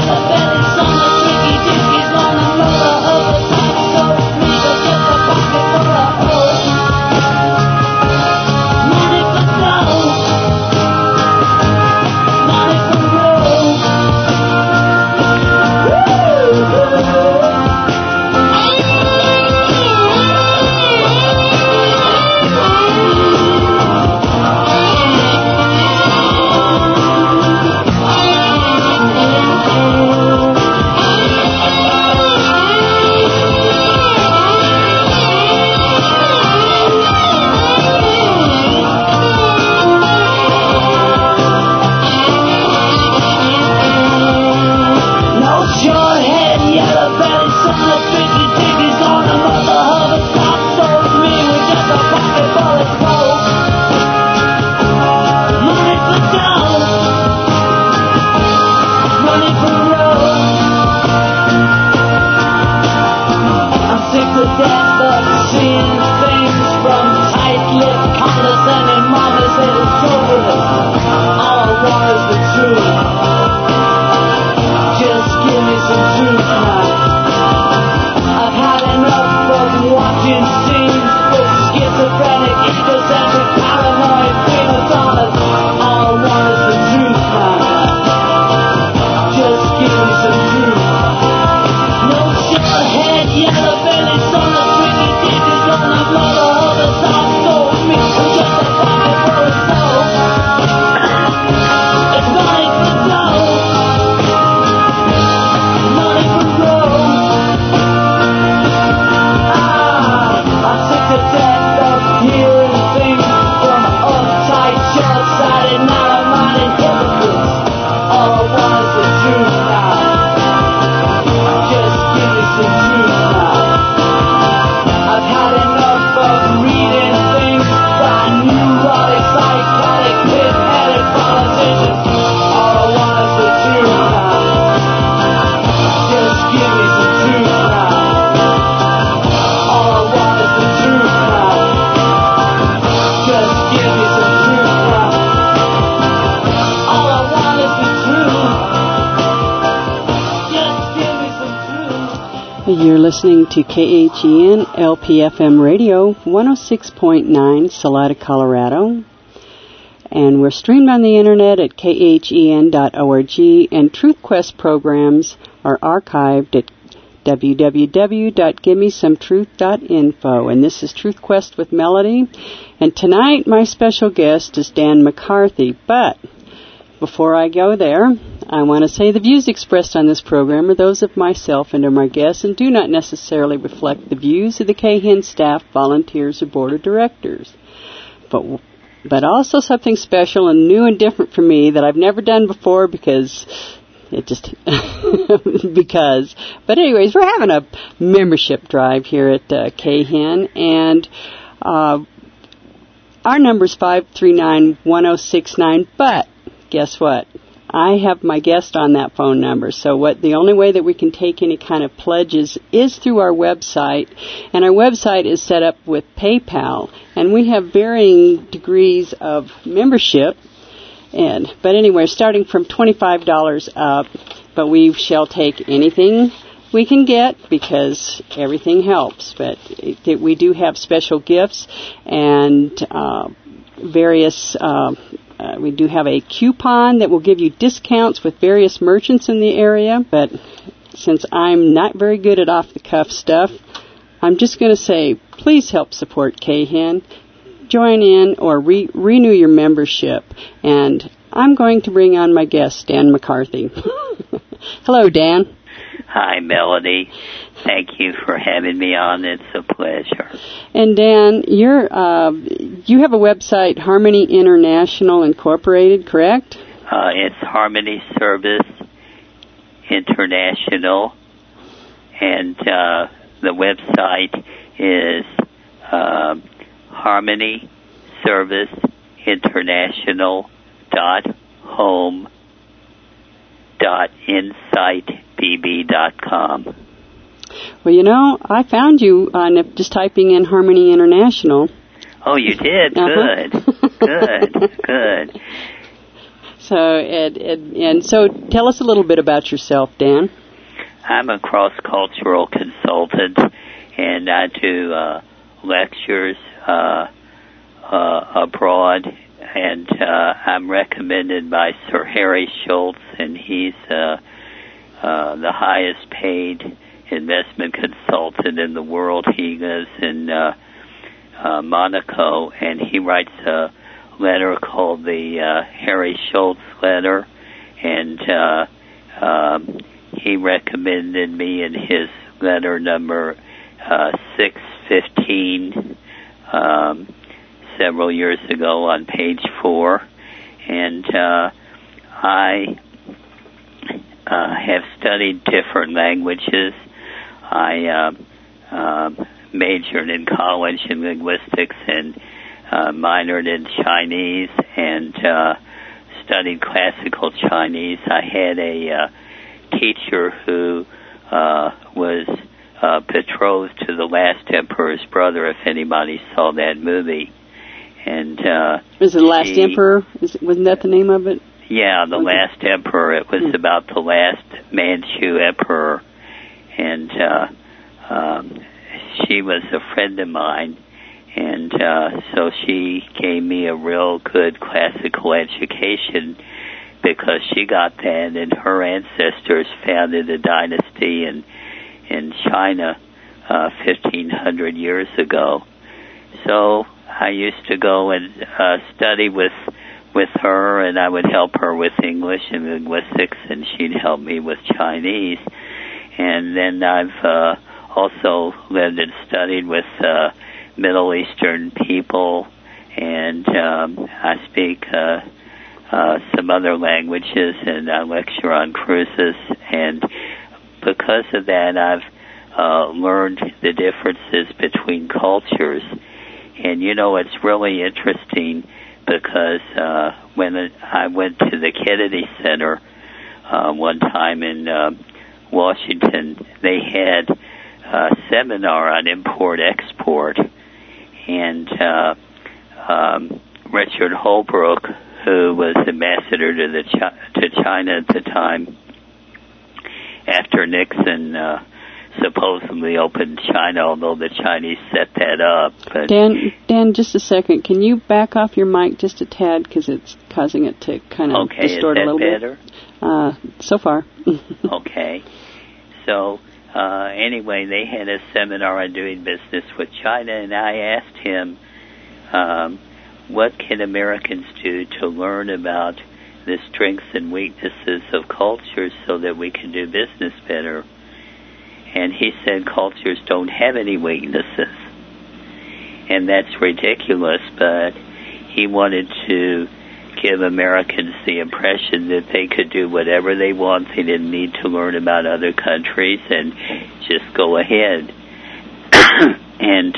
You're listening to KHEN LPFM Radio, 106.9, Salida, Colorado. And we're streamed on the internet at khen.org, and Truth Quest programs are archived at www.givemesometruth.info. And this is Truth Quest with Melody. And tonight, my special guest is Dan McCarthy. But before I go there, I want to say the views expressed on this program are those of myself and of my guests and do not necessarily reflect the views of the KHEN staff, volunteers, or board of directors. But also something special and new and different for me that I've never done before because it just... But anyways, we're having a membership drive here at KHEN, and our number's 539-1069, but guess what? I have my guest on that phone number. So the only way that we can take any kind of pledges is through our website. And our website is set up with PayPal. And we have varying degrees of membership. But anyway, starting from $25 up. But we shall take anything we can get because everything helps. But we do have special gifts and various... we do have a coupon that will give you discounts with various merchants in the area, but since I'm not very good at off-the-cuff stuff, I'm just going to say, please help support KHEN. Join in or renew your membership, and I'm going to bring on my guest, Dan McCarthy. Hello, Dan. Hi, Melody. Thank you for having me on. It's a pleasure. And Dan, you have a website, Harmony International Incorporated, correct? It's Harmony Service International, and the website is harmonyservice.home.insightbb.com. Well, I found you on just typing in Harmony International. Oh, you did? Uh-huh. Good. Good. So, and so tell us a little bit about yourself, Dan. I'm a cross-cultural consultant, and I do lectures abroad, and I'm recommended by Sir Harry Schultz, and he's the highest paid investment consultant in the world. He lives in Monaco, and he writes a letter called the Harry Schultz letter, and he recommended me in his letter number 615 several years ago on page 4, and I have studied different languages. I majored in college in linguistics and minored in Chinese and studied classical Chinese. I had a teacher who was betrothed to the last emperor's brother, if anybody saw that movie. And was it The Last Emperor? Wasn't that the name of it? Yeah, The Last Emperor. It was about the last Manchu emperor. And she was a friend of mine. And so she gave me a real good classical education because she got that, and her ancestors founded a dynasty in China 1,500 years ago. So I used to go and study with her, and I would help her with English and linguistics, and she'd help me with Chinese. And then I've also lived and studied with Middle Eastern people, and I speak some other languages, and I lecture on cruises. And because of that, I've learned the differences between cultures. And, you know, it's really interesting because when I went to the Kennedy Center one time in Washington, they had a seminar on import-export. And Richard Holbrooke, who was ambassador to China at the time, after Nixon supposedly opened China, although the Chinese set that up. But Dan, just a second. Can you back off your mic just a tad because it's causing it to kind of distort a little better? So far. Okay. So anyway, they had a seminar on doing business with China, and I asked him, what can Americans do to learn about the strengths and weaknesses of cultures so that we can do business better? And he said cultures don't have any weaknesses. And that's ridiculous, but he wanted to give Americans the impression that they could do whatever they want. They didn't need to learn about other countries and just go ahead and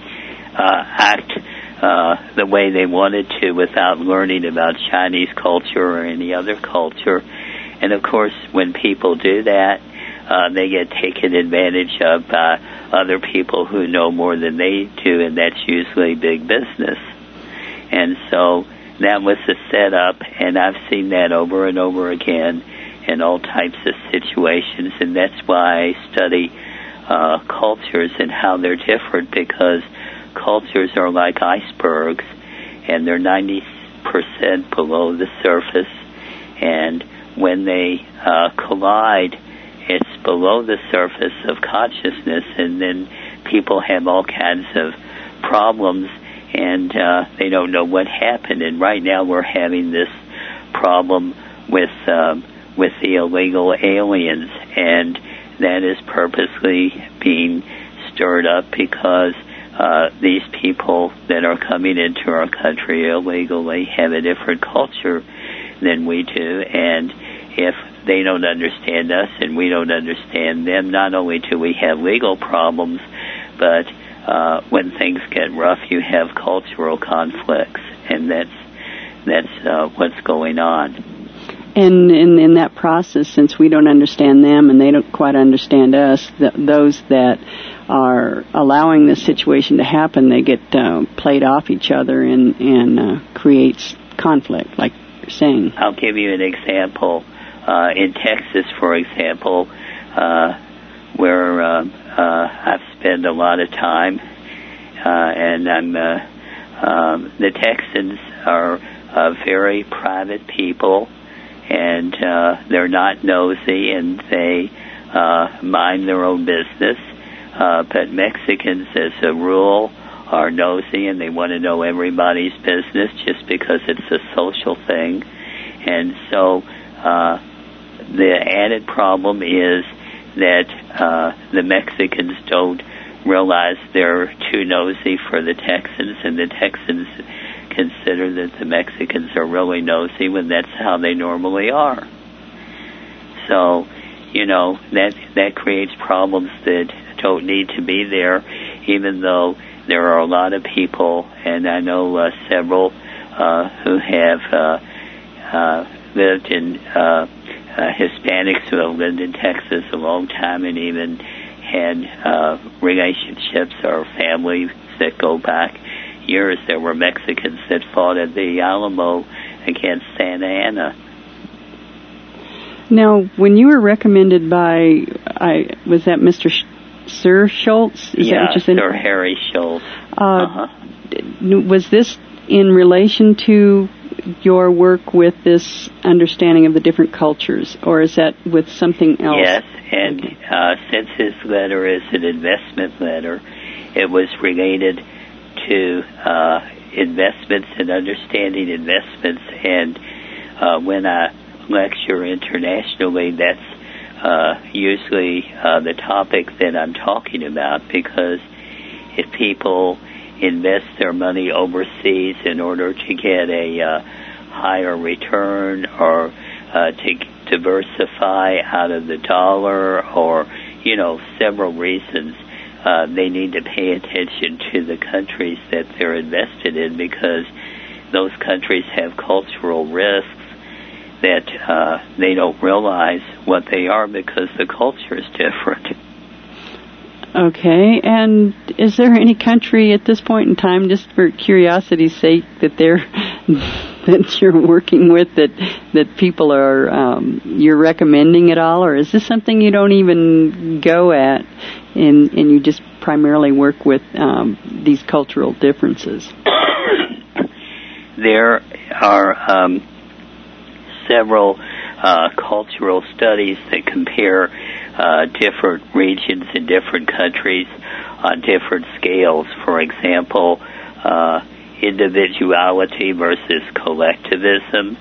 act the way they wanted to without learning about Chinese culture or any other culture. And, of course, when people do that, they get taken advantage of by other people who know more than they do, and that's usually big business. And so that was the setup, and I've seen that over and over again in all types of situations, and that's why I study cultures and how they're different, because cultures are like icebergs, and they're 90% below the surface, and when they collide, it's below the surface of consciousness, and then people have all kinds of problems, and they don't know what happened. And right now we're having this problem with the illegal aliens, and that is purposely being stirred up because these people that are coming into our country illegally have a different culture than we do, and if they don't understand us and we don't understand them, not only do we have legal problems, but when things get rough, you have cultural conflicts, and that's what's going on. And in that process, since we don't understand them and they don't quite understand us, those that are allowing this situation to happen, they get played off each other and creates conflict, like you're saying. I'll give you an example. In Texas, for example, where I've spent a lot of time, and the Texans are very private people, and they're not nosy, and they mind their own business. But Mexicans, as a rule, are nosy, and they want to know everybody's business just because it's a social thing. And so the added problem is that the Mexicans don't realize they're too nosy for the Texans, and the Texans consider that the Mexicans are really nosy when that's how they normally are. So, that creates problems that don't need to be there, even though there are a lot of people, and I know several who have lived in Hispanics who have lived in Texas a long time and even had relationships or families that go back years. There were Mexicans that fought at the Alamo against Santa Anna. Now, when you were recommended by, was that Mr. Sir Schultz? Is that what you said? Sir Harry Schultz. Was this in relation to your work with this understanding of the different cultures, or is that with something else? Yes, and since his letter is an investment letter, it was related to investments and understanding investments. And when I lecture internationally, that's usually the topic that I'm talking about, because if people invest their money overseas in order to get a higher return, or to diversify out of the dollar, or several reasons, they need to pay attention to the countries that they're invested in, because those countries have cultural risks that they don't realize what they are because the culture is different. Okay, and is there any country at this point in time, just for curiosity's sake, that that you're working with, that people are you're recommending at all, or is this something you don't even go at, and you just primarily work with these cultural differences? There are several cultural studies that compare different regions in different countries on different scales. For example, individuality versus collectivism,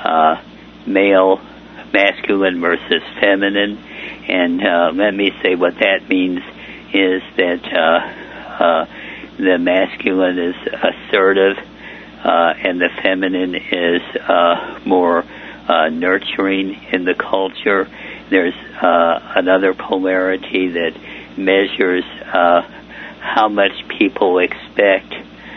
masculine versus feminine. And let me say what that means is that the masculine is assertive, and the feminine is more nurturing in the culture. There's another polarity that measures how much people expect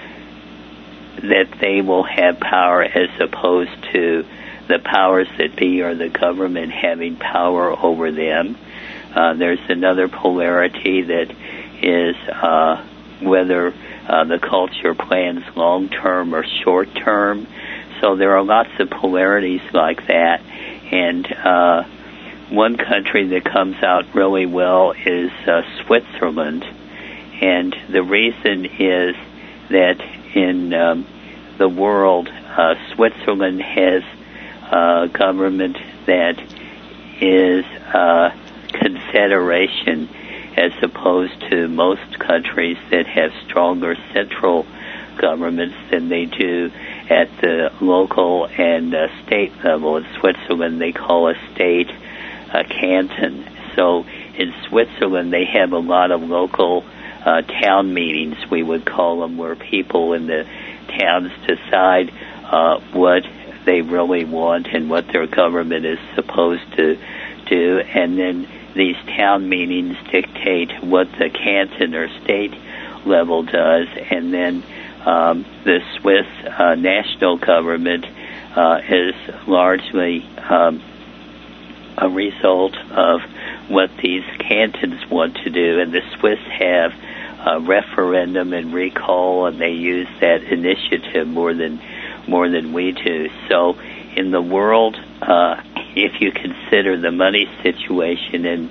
that they will have power, as opposed to the powers that be or the government having power over them. There's another polarity that is whether the culture plans long-term or short-term. So there are lots of polarities like that. And one country that comes out really well is Switzerland. And the reason is that in the world, Switzerland has a government that is a confederation, as opposed to most countries that have stronger central governments than they do at the local and state level. In Switzerland, they call a state a canton. So in Switzerland, they have a lot of local town meetings, we would call them, where people in the towns decide what they really want and what their government is supposed to do. And then these town meetings dictate what the canton or state level does. And then the Swiss national government is largely a result of what these cantons want to do. And the Swiss have a referendum and recall, and they use that initiative more than we do. So in the world, if you consider the money situation, and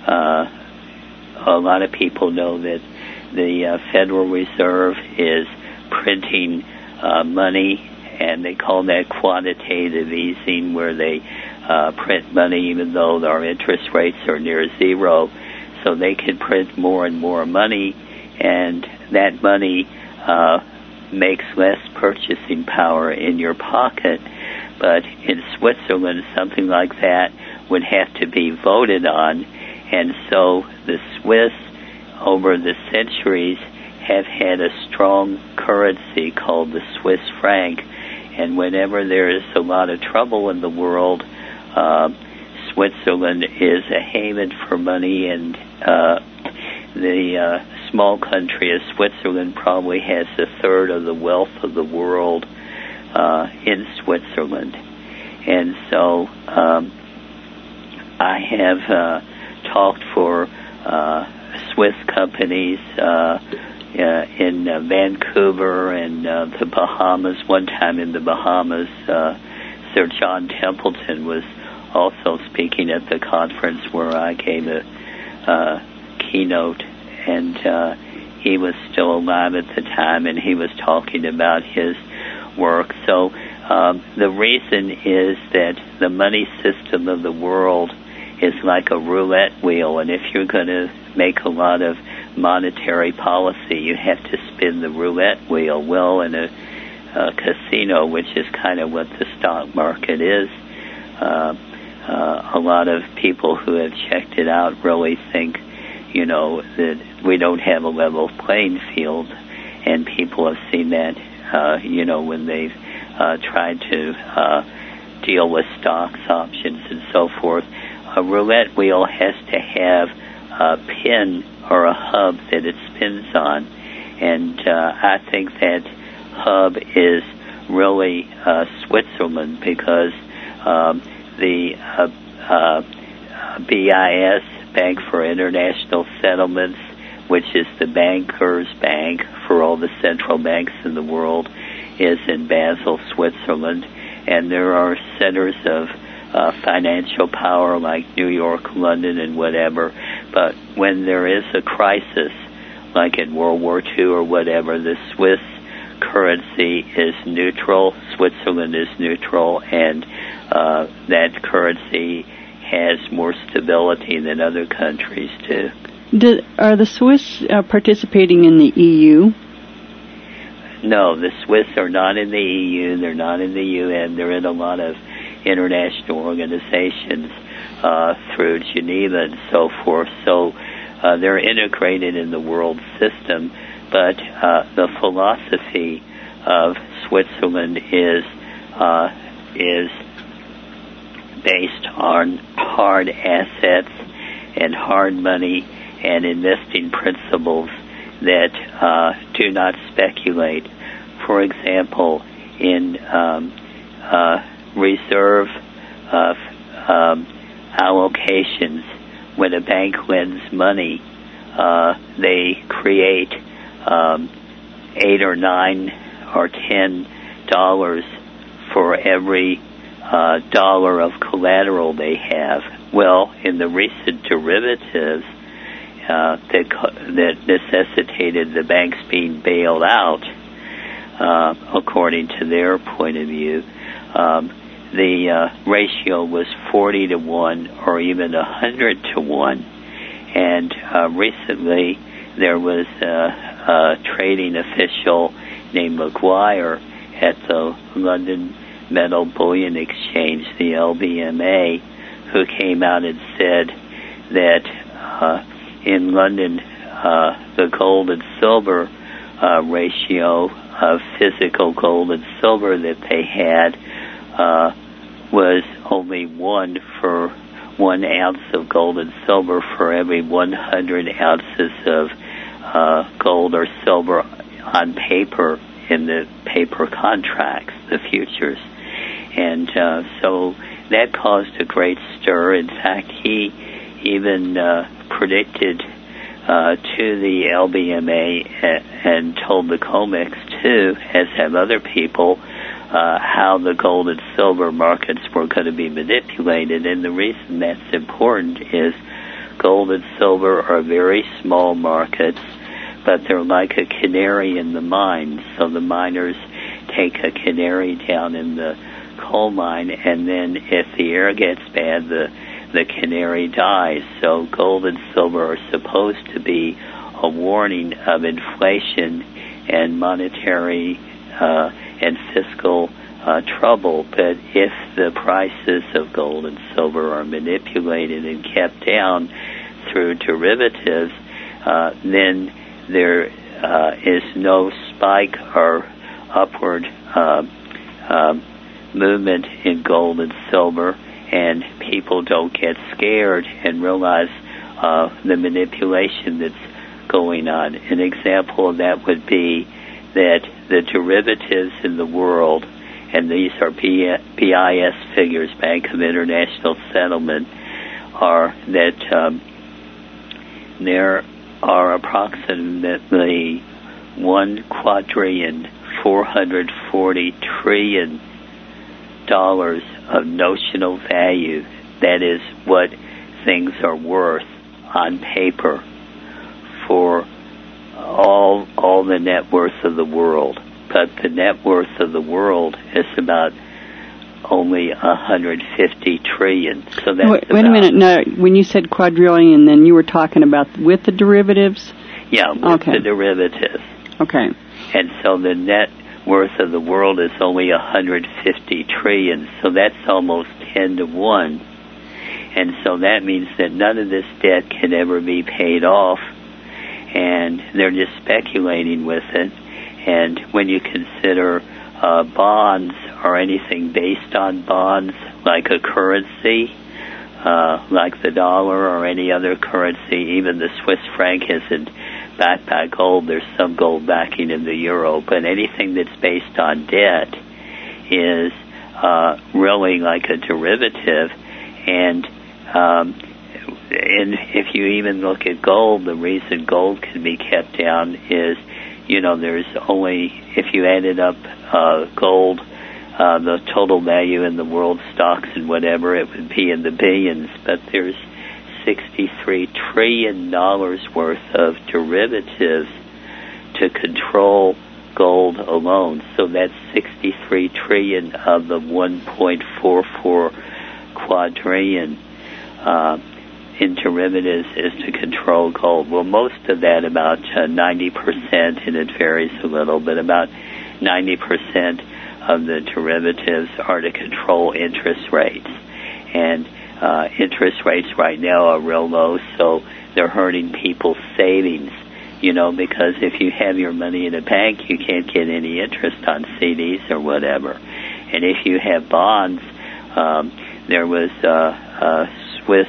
a lot of people know that the Federal Reserve is printing money, and they call that quantitative easing, where they print money even though our interest rates are near zero. So they can print more and more money, and that money makes less purchasing power in your pocket. But in Switzerland, something like that would have to be voted on. And so the Swiss, over the centuries, have had a strong currency called the Swiss franc. And whenever there is a lot of trouble in the world, Switzerland is a haven for money, and the small country of Switzerland probably has a third of the wealth of the world in Switzerland. And so I have talked for Swiss companies in Vancouver and the Bahamas. One time in the Bahamas, Sir John Templeton was also speaking at the conference where I gave a keynote, and he was still alive at the time, and he was talking about his work. So the reason is that the money system of the world is like a roulette wheel, and if you're going to make a lot of monetary policy, you have to spin the roulette wheel. Well, in a casino, which is kind of what the stock market is, a lot of people who have checked it out really think, that we don't have a level playing field, and people have seen that, when they've tried to deal with stocks, options, and so forth. A roulette wheel has to have a pin or a hub that it spins on, and I think that hub is really Switzerland, because the BIS, Bank for International Settlements, which is the banker's bank for all the central banks in the world, is in Basel, Switzerland, and there are centers of financial power like New York, London, and whatever. But when there is a crisis, like in World War II or whatever, the Swiss currency is neutral, Switzerland is neutral, and that currency has more stability than other countries too. Are the Swiss participating in the EU? No, the Swiss are not in the EU, they're not in the UN, they're in a lot of international organizations through Geneva and so forth. So they're integrated in the world system, but the philosophy of Switzerland is based on hard assets and hard money and investing principles that do not speculate. For example, in reserve allocations, when a bank lends money, they create $8 or $9 or $10 for every dollar of collateral they have. Well, in the recent derivatives that necessitated the banks being bailed out, according to their point of view, the ratio was 40 to 1 or even 100 to 1. And recently there was a trading official named Maguire at the London Metal Bullion Exchange, the LBMA, who came out and said that in London the gold and silver ratio of physical gold and silver that they had was only 1 for 1 ounce of gold and silver for every 100 ounces of gold or silver on paper in the paper contracts, the futures. And so that caused a great stir. In fact, he even predicted to the LBMA and told the COMEX too, as have other people, how the gold and silver markets were going to be manipulated. And the reason that's important is gold and silver are very small markets, but they're like a canary in the mine. So the miners take a canary down in the coal mine, and then if the air gets bad, the canary dies. So gold and silver are supposed to be a warning of inflation and monetary and fiscal trouble. But if the prices of gold and silver are manipulated and kept down through derivatives, then there is no spike or upward movement in gold and silver, and people don't get scared and realize the manipulation that's going on. An example of that would be that the derivatives in the world, and these are BIS figures, Bank of International Settlement, are that there are approximately 1,440,000,000,000,000,000 dollars of notional value. That is what things are worth on paper for all the net worth of the world. But the net worth of the world is about only 150 trillion. So that's wait a minute. No, when you said quadrillion, then you were talking about with the derivatives? Yeah, with the derivatives. Okay. And so the net worth of the world is only 150 trillion. So that's almost 10 to 1. And so that means that none of this debt can ever be paid off. And they're just speculating with it. And when you consider bonds or anything based on bonds, like a currency, like the dollar or any other currency, even the Swiss franc isn't backed by gold. There's some gold backing in the euro, but anything that's based on debt is really like a derivative. And if you even look at gold, the reason gold can be kept down is, there's only, if you added up gold, the total value in the world stocks and whatever, it would be in the billions, but there's $63 trillion worth of derivatives to control gold alone. So that's 63 trillion of the 1.44 quadrillion in derivatives is to control gold. Well, most of that, about 90%, and it varies a little, but about 90% of the derivatives are to control interest rates. And interest rates right now are real low, so they're hurting people's savings, because if you have your money in a bank, you can't get any interest on CDs or whatever. And if you have bonds, there was a Swiss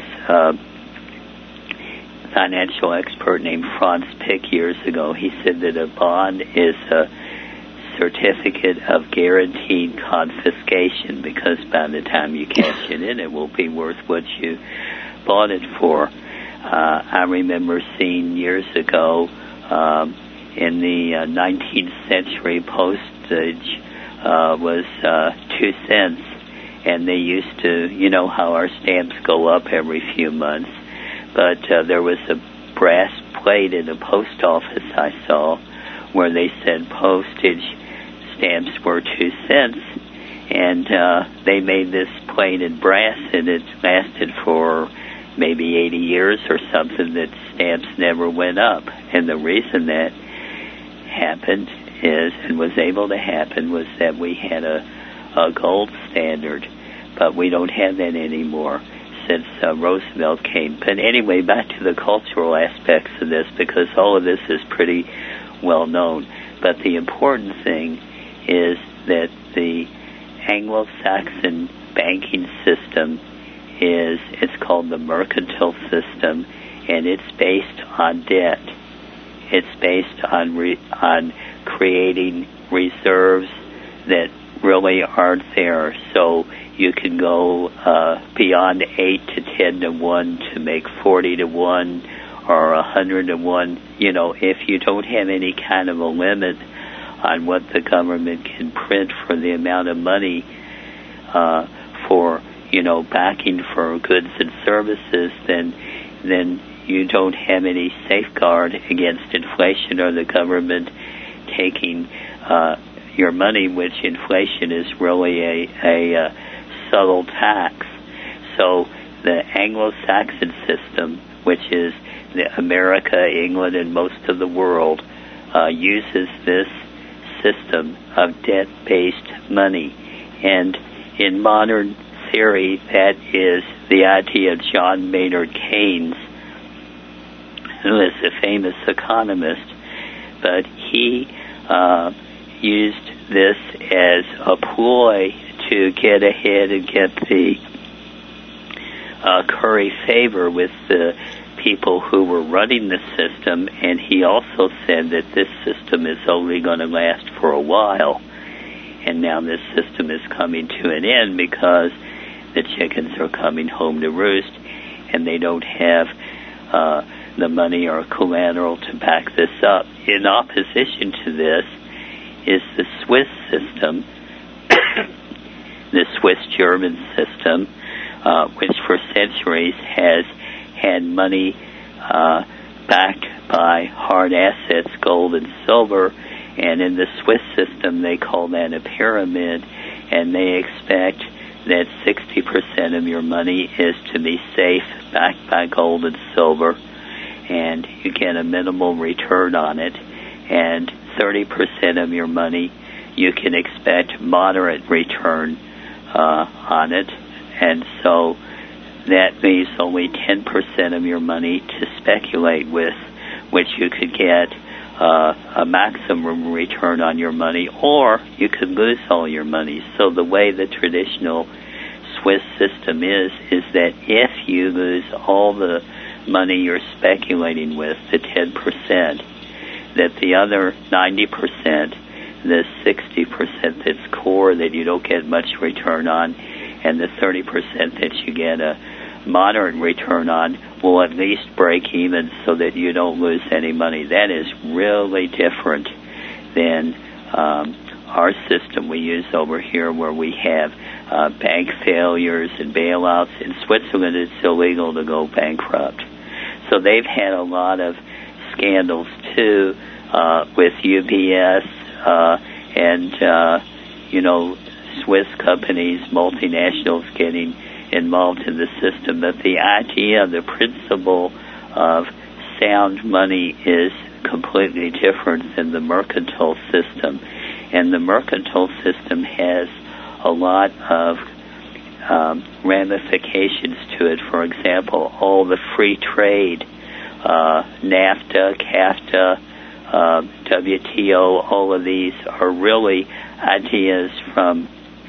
financial expert named Franz Pick years ago. He said that a bond is a certificate of guaranteed confiscation, because by the time you cash it in, it will be worth what you bought it for. I remember seeing years ago in the 19th century, postage was 2 cents, and they used to, how our stamps go up every few months, but there was a brass plate in a post office I saw where they said postage stamps were 2 cents, and they made this plate in brass, and it lasted for maybe 80 years or something, that stamps never went up. And the reason that happened is, and was able to happen, was that we had a gold standard, but we don't have that anymore since Roosevelt came. But anyway, back to the cultural aspects of this, because all of this is pretty well known. But the important thing is that the Anglo-Saxon banking system it's called the mercantile system, and it's based on debt. It's based on creating reserves that really aren't there. So you can go beyond 8 to 10 to 1 to make 40 to 1 or 100 to 1. If you don't have any kind of a limit on what the government can print for the amount of money for, backing for goods and services, then you don't have any safeguard against inflation or the government taking your money, which inflation is really a subtle tax. So the Anglo-Saxon system, which is America, England, and most of the world, uses this system of debt-based money. And in modern theory, that is the idea of John Maynard Keynes, who is a famous economist, but he used this as a ploy to get ahead and get the curry favor with the people who were running the system, and he also said that this system is only going to last for a while. And now this system is coming to an end because the chickens are coming home to roost, and they don't have the money or collateral to back this up. In opposition to this is the Swiss system, the Swiss-German system, which for centuries has had money backed by hard assets, gold and silver, and in the Swiss system they call that a pyramid, and they expect that 60% of your money is to be safe, backed by gold and silver, and you get a minimal return on it, and 30% of your money you can expect moderate return on it, and so that leaves only 10% of your money to speculate with, which you could get a maximum return on your money, or you could lose all your money. So the way the traditional Swiss system is that if you lose all the money you're speculating with, the 10%, that the other 90%, the 60% that's core that you don't get much return on, and the 30% that you get a moderate return on will at least break even so that you don't lose any money. That is really different than our system we use over here, where we have bank failures and bailouts. In Switzerland, it's illegal to go bankrupt. So they've had a lot of scandals, too, with UBS and Swiss companies, multinationals getting involved in the system. But the idea, the principle of sound money is completely different than the mercantile system. And the mercantile system has a lot of ramifications to it. For example, all the free trade, NAFTA, CAFTA, WTO, all of these are really ideas from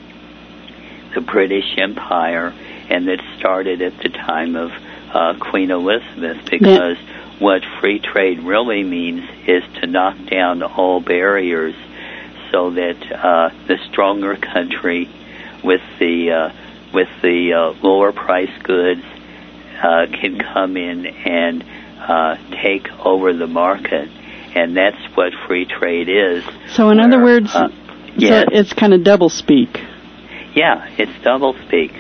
the British Empire, and it started at the time of Queen Elizabeth, because what free trade really means is to knock down all barriers so that the stronger country with the lower price goods can come in and take over the market, and that's what free trade is. So in other words, yes. So it's kind of double speak. Yeah, it's double speak.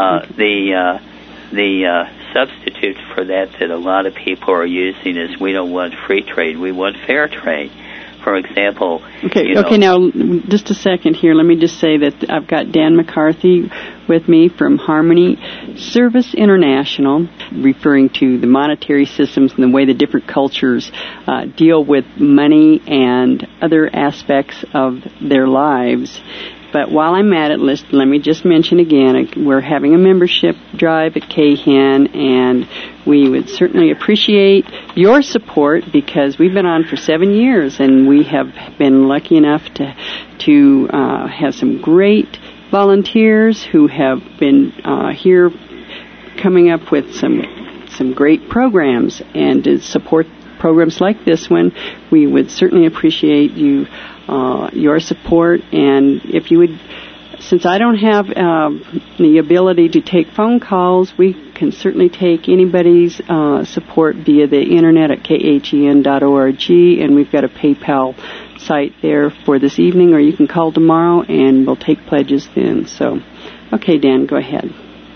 The substitute for that a lot of people are using is, we don't want free trade, we want fair trade. For example... Okay, now, just a second here. Let me just say that I've got Dan McCarthy with me from Harmony Service International, referring to the monetary systems and the way the different cultures deal with money and other aspects of their lives. But while I'm at it, let me just mention again, we're having a membership drive at KHEN, and we would certainly appreciate your support, because we've been on for 7 years, and we have been lucky enough to have some great volunteers who have been here coming up with some great programs, and to support programs like this one, we would certainly appreciate your support. And if you would, since I don't have the ability to take phone calls, we can certainly take anybody's support via the internet at khen.org, and we've got a PayPal website there for this evening, or you can call tomorrow and we'll take pledges then. So, okay, Dan, go ahead.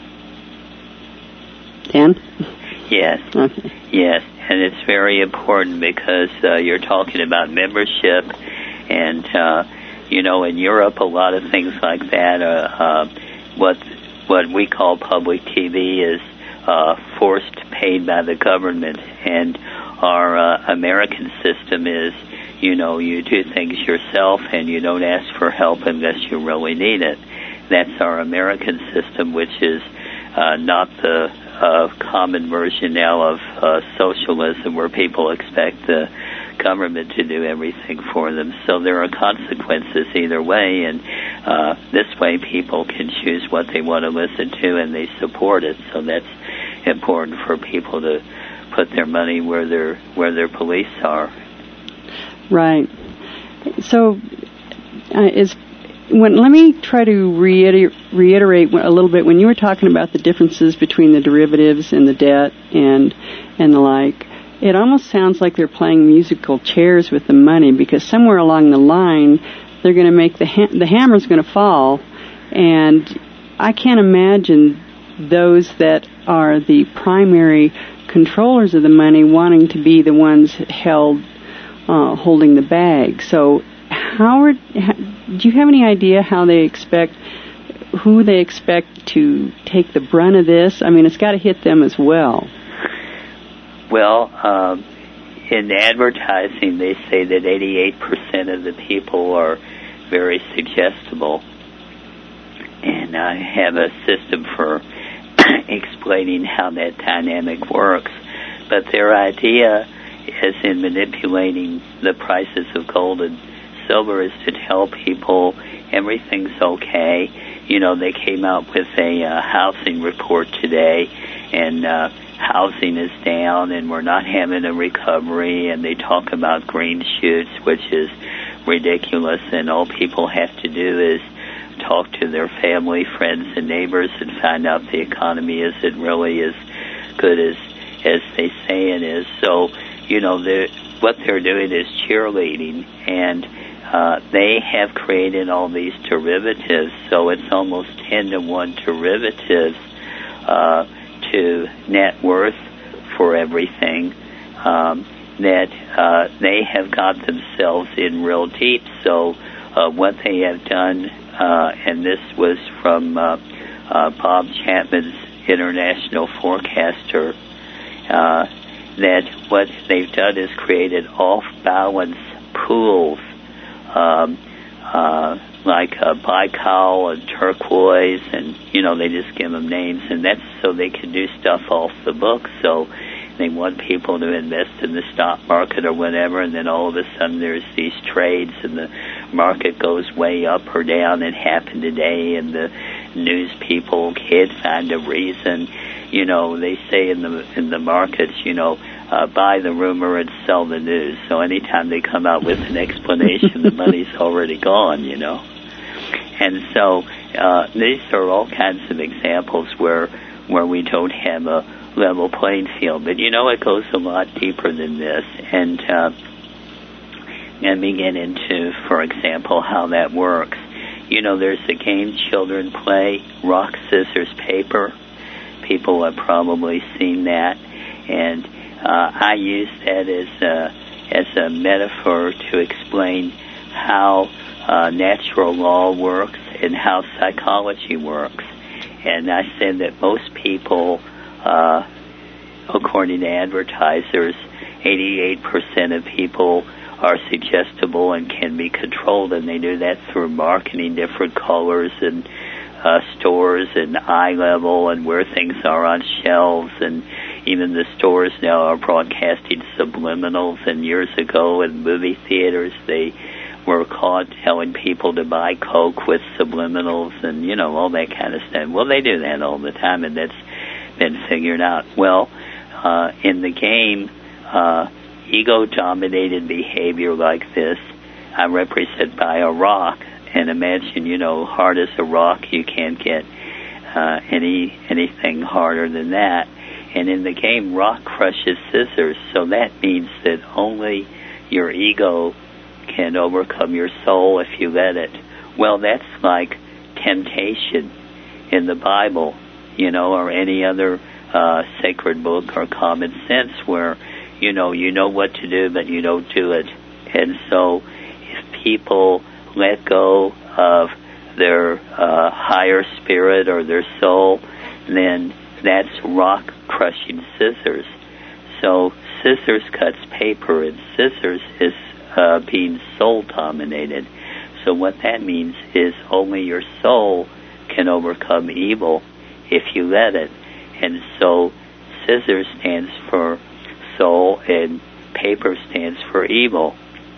Dan? Yes. Okay. Yes, and it's very important because you're talking about membership, and in Europe, a lot of things like that. What we call public TV is forced paid by the government, and our American system is, you do things yourself and you don't ask for help unless you really need it. That's our American system, which is not the common version now of socialism, where people expect the government to do everything for them. So there are consequences either way, and this way people can choose what they want to listen to and they support it. So that's important for people to put their money where their police are. Right. So let me try to reiterate a little bit. When you were talking about the differences between the derivatives and the debt and the like, it almost sounds like they're playing musical chairs with the money, because somewhere along the line they're going to make the hammer's going to fall, and I can't imagine those that are the primary controllers of the money wanting to be the ones holding the bag. So do you have any idea who they expect to take the brunt of this? I mean, it's got to hit them as well. Well, in advertising, they say that 88% of the people are very suggestible, and I have a system for explaining how that dynamic works. But their idea is in manipulating the prices of gold and silver is to tell people everything's okay. They came out with a housing report today, and housing is down and we're not having a recovery, and they talk about green shoots, which is ridiculous, and all people have to do is talk to their family, friends, and neighbors and find out the economy isn't really as good as they say it is. So, what they're doing is cheerleading, and they have created all these derivatives, so it's almost 10-to-1 derivatives to net worth for everything that they have got themselves in real deep. So what they have done, and this was from Bob Chapman's International Forecaster, that what they've done is created off-balance pools, like Baikal and Turquoise, and they just give them names, and that's so they can do stuff off the books. So they want people to invest in the stock market or whatever, and then all of a sudden there's these trades, and the market goes way up or down. It happened today, and the news people can't find a reason. They say in the markets, buy the rumor and sell the news. So anytime they come out with an explanation, the money's already gone, And so these are all kinds of examples where we don't have a level playing field. But it goes a lot deeper than this. And let me get into, for example, how that works. There's a game children play, rock, scissors, paper. People have probably seen that. And I use that as a metaphor to explain how natural law works and how psychology works. And I said that most people, according to advertisers, 88% of people are suggestible and can be controlled, and they do that through marketing different colors and stores and eye level and where things are on shelves, and even the stores now are broadcasting subliminals. And years ago in movie theaters, they were caught telling people to buy Coke with subliminals and, all that kind of stuff. Well, they do that all the time, and that's been figured out. Well, in the game, ego-dominated behavior like this, I represent by a rock. And imagine, hard as a rock, you can't get anything harder than that. And in the game, rock crushes scissors, so that means that only your ego can overcome your soul if you let it. Well, that's like temptation in the Bible, or any other sacred book or common sense where, you know what to do, but you don't do it. And so if people let go of their higher spirit or their soul, then that's rock-crushing scissors. So scissors cuts paper, and scissors is being soul-dominated. So what that means is only your soul can overcome evil if you let it. And so scissors stands for soul, and paper stands for evil.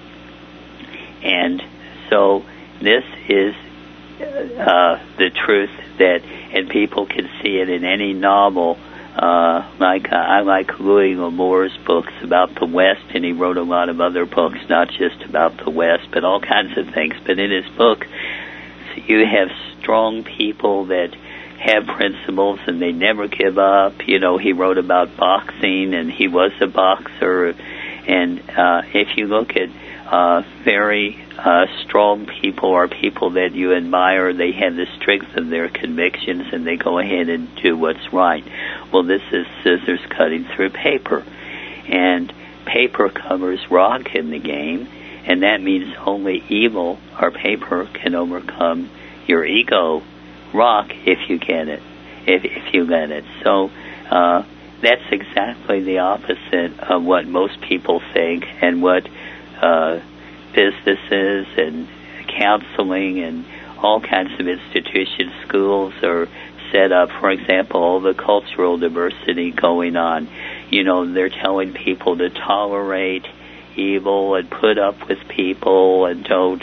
And so this is the truth that, and people can see it in any novel. I like Louis L'Amour's books about the West, and he wrote a lot of other books, not just about the West, but all kinds of things. But in his book, you have strong people that have principles and they never give up. He wrote about boxing, and he was a boxer. And if you look at very strong people or people that you admire, they have the strength of their convictions and they go ahead and do what's right. Well, this is scissors cutting through paper. And paper covers rock in the game, and that means only evil or paper can overcome your ego, rock, if you get it, if you let it. So that's exactly the opposite of what most people think and what businesses and counseling and all kinds of institutions, schools are set up. For example, all the cultural diversity going on. They're telling people to tolerate evil and put up with people and don't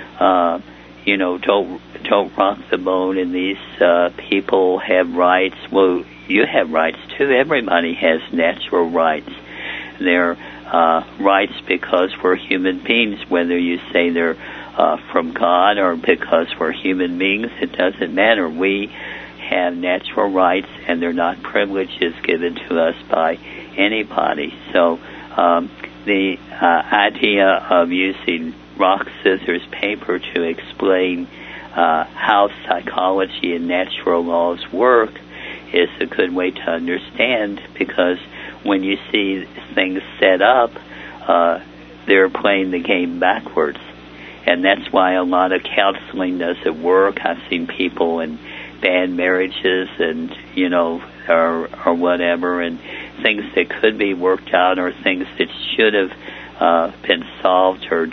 rock the boat, and these people have rights. Well, you have rights too. Everybody has natural rights. They're rights because we're human beings, whether you say they're from God or because we're human beings, it doesn't matter. We have natural rights, and they're not privileges given to us by anybody. So the idea of using rock, scissors, paper to explain how psychology and natural laws work is a good way to understand, because when you see things set up, they're playing the game backwards. And that's why a lot of counseling doesn't work. I've seen people in bad marriages and, or whatever, and things that could be worked out or things that should have been solved or,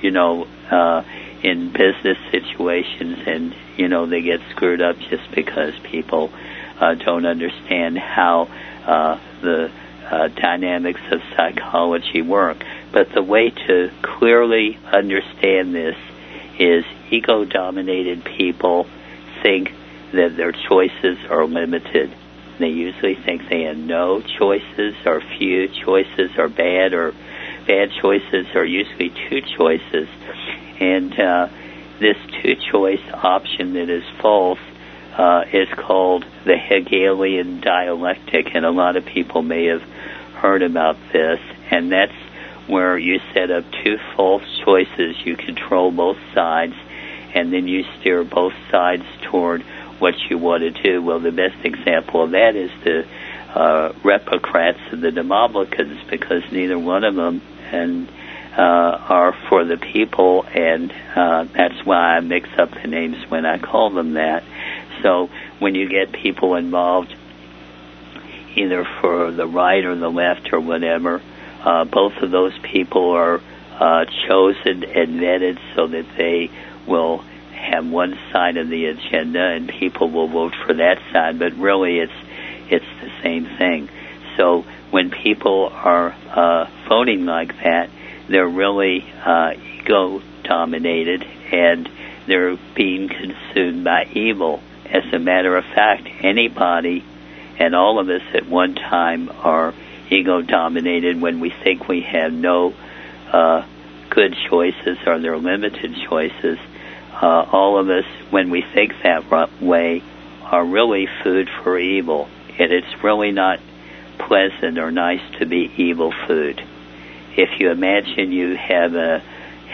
in business situations, and, they get screwed up just because people don't understand how the dynamics of psychology work. But the way to clearly understand this is ego-dominated people think that their choices are limited. They usually think they have no choices, or few choices, or bad choices are usually two choices. And this two-choice option that is false is called the Hegelian dialectic, and a lot of people may have heard about this. And that's where you set up two false choices. You control both sides, and then you steer both sides toward what you want to do. Well, the best example of that is the Repocrats and the Demobolicans, because neither one of them are for the people, and that's why I mix up the names when I call them that. So when you get people involved either for the right or the left or whatever, both of those people are chosen and vetted so that they will have one side of the agenda and people will vote for that side, but really it's the same thing. So when people are voting like that, they're really ego-dominated, and they're being consumed by evil. As a matter of fact, anybody and all of us at one time are ego-dominated when we think we have no good choices or they're limited choices. All of us, when we think that way, are really food for evil. And it's really not pleasant or nice to be evil food. If you imagine you have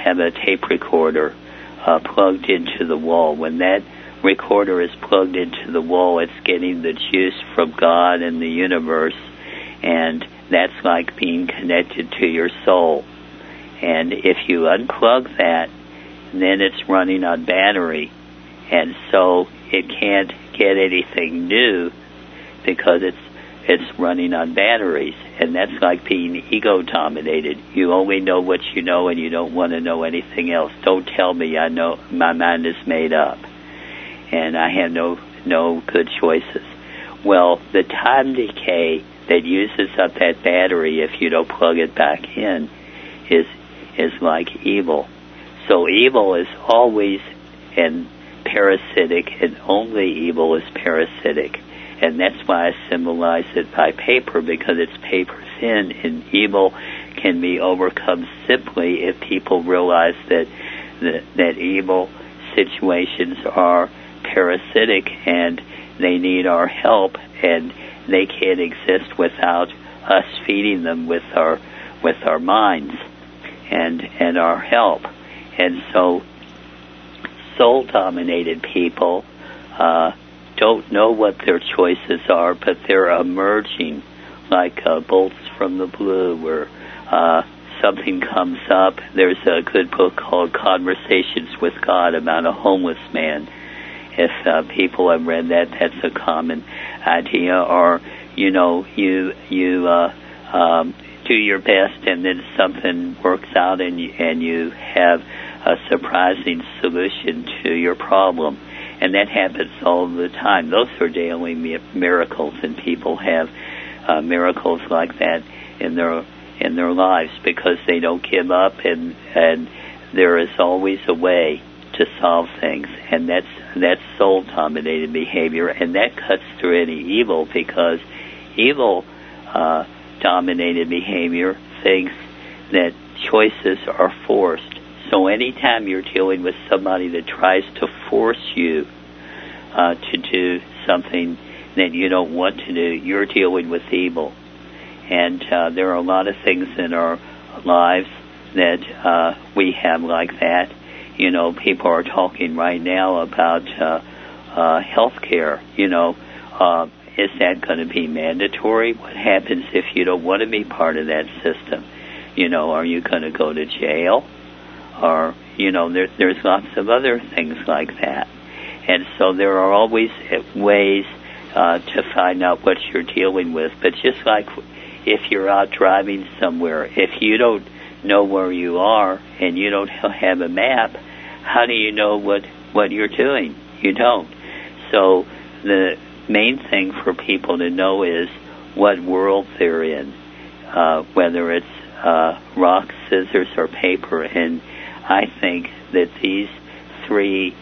have a tape recorder plugged into the wall. When that recorder is plugged into the wall, it's getting the juice from God and the universe, and that's like being connected to your soul. And if you unplug that, then it's running on battery, and so it can't get anything new because it's running on batteries, and that's like being ego-dominated. You only know what you know, and you don't want to know anything else. Don't tell me I know my mind is made up, and I have no good choices. Well, the time decay that uses up that battery if you don't plug it back in is like evil. So evil is always and parasitic, and only evil is parasitic. And that's why I symbolize it by paper, because it's paper thin, and evil can be overcome simply if people realize that evil situations are parasitic and they need our help, and they can't exist without us feeding them with our minds and our help. And so soul-dominated people don't know what their choices are, but they're emerging like bolts from the blue, where something comes up. There's a good book called Conversations with God about a homeless man. If people have read that, that's a common idea. Or, you do your best, and then something works out, and you have a surprising solution to your problem. And that happens all the time. Those are daily miracles, and people have miracles like that in their lives because they don't give up, and there is always a way to solve things, and that's soul-dominated behavior, and that cuts through any evil, because evil dominated behavior thinks that choices are forced. So anytime you're dealing with somebody that tries to force you to do something that you don't want to do, you're dealing with evil. And there are a lot of things in our lives that we have like that. You know, people are talking right now about health care. Is that going to be mandatory? What happens if you don't want to be part of that system? Are you going to go to jail? Or, there's lots of other things like that. And so there are always ways to find out what you're dealing with. But just like if you're out driving somewhere, if you don't know where you are and you don't have a map, how do you know what you're doing? You don't. So the main thing for people to know is what world they're in, whether it's rock, scissors, or paper. And I think that these three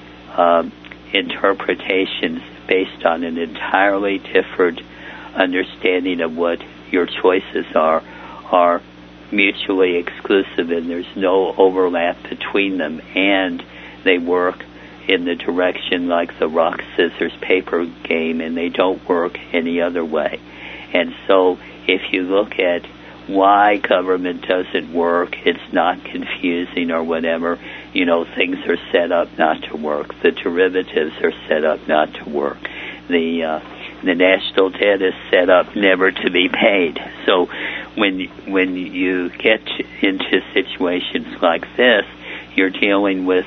interpretations, based on an entirely different understanding of what your choices are mutually exclusive, and there's no overlap between them, and they work in the direction like the rock, scissors, paper game, and they don't work any other way. And so if you look at why government doesn't work, it's not confusing or whatever, things are set up not to work. The derivatives are set up not to work. The national debt is set up never to be paid. So when you get into situations like this, you're dealing with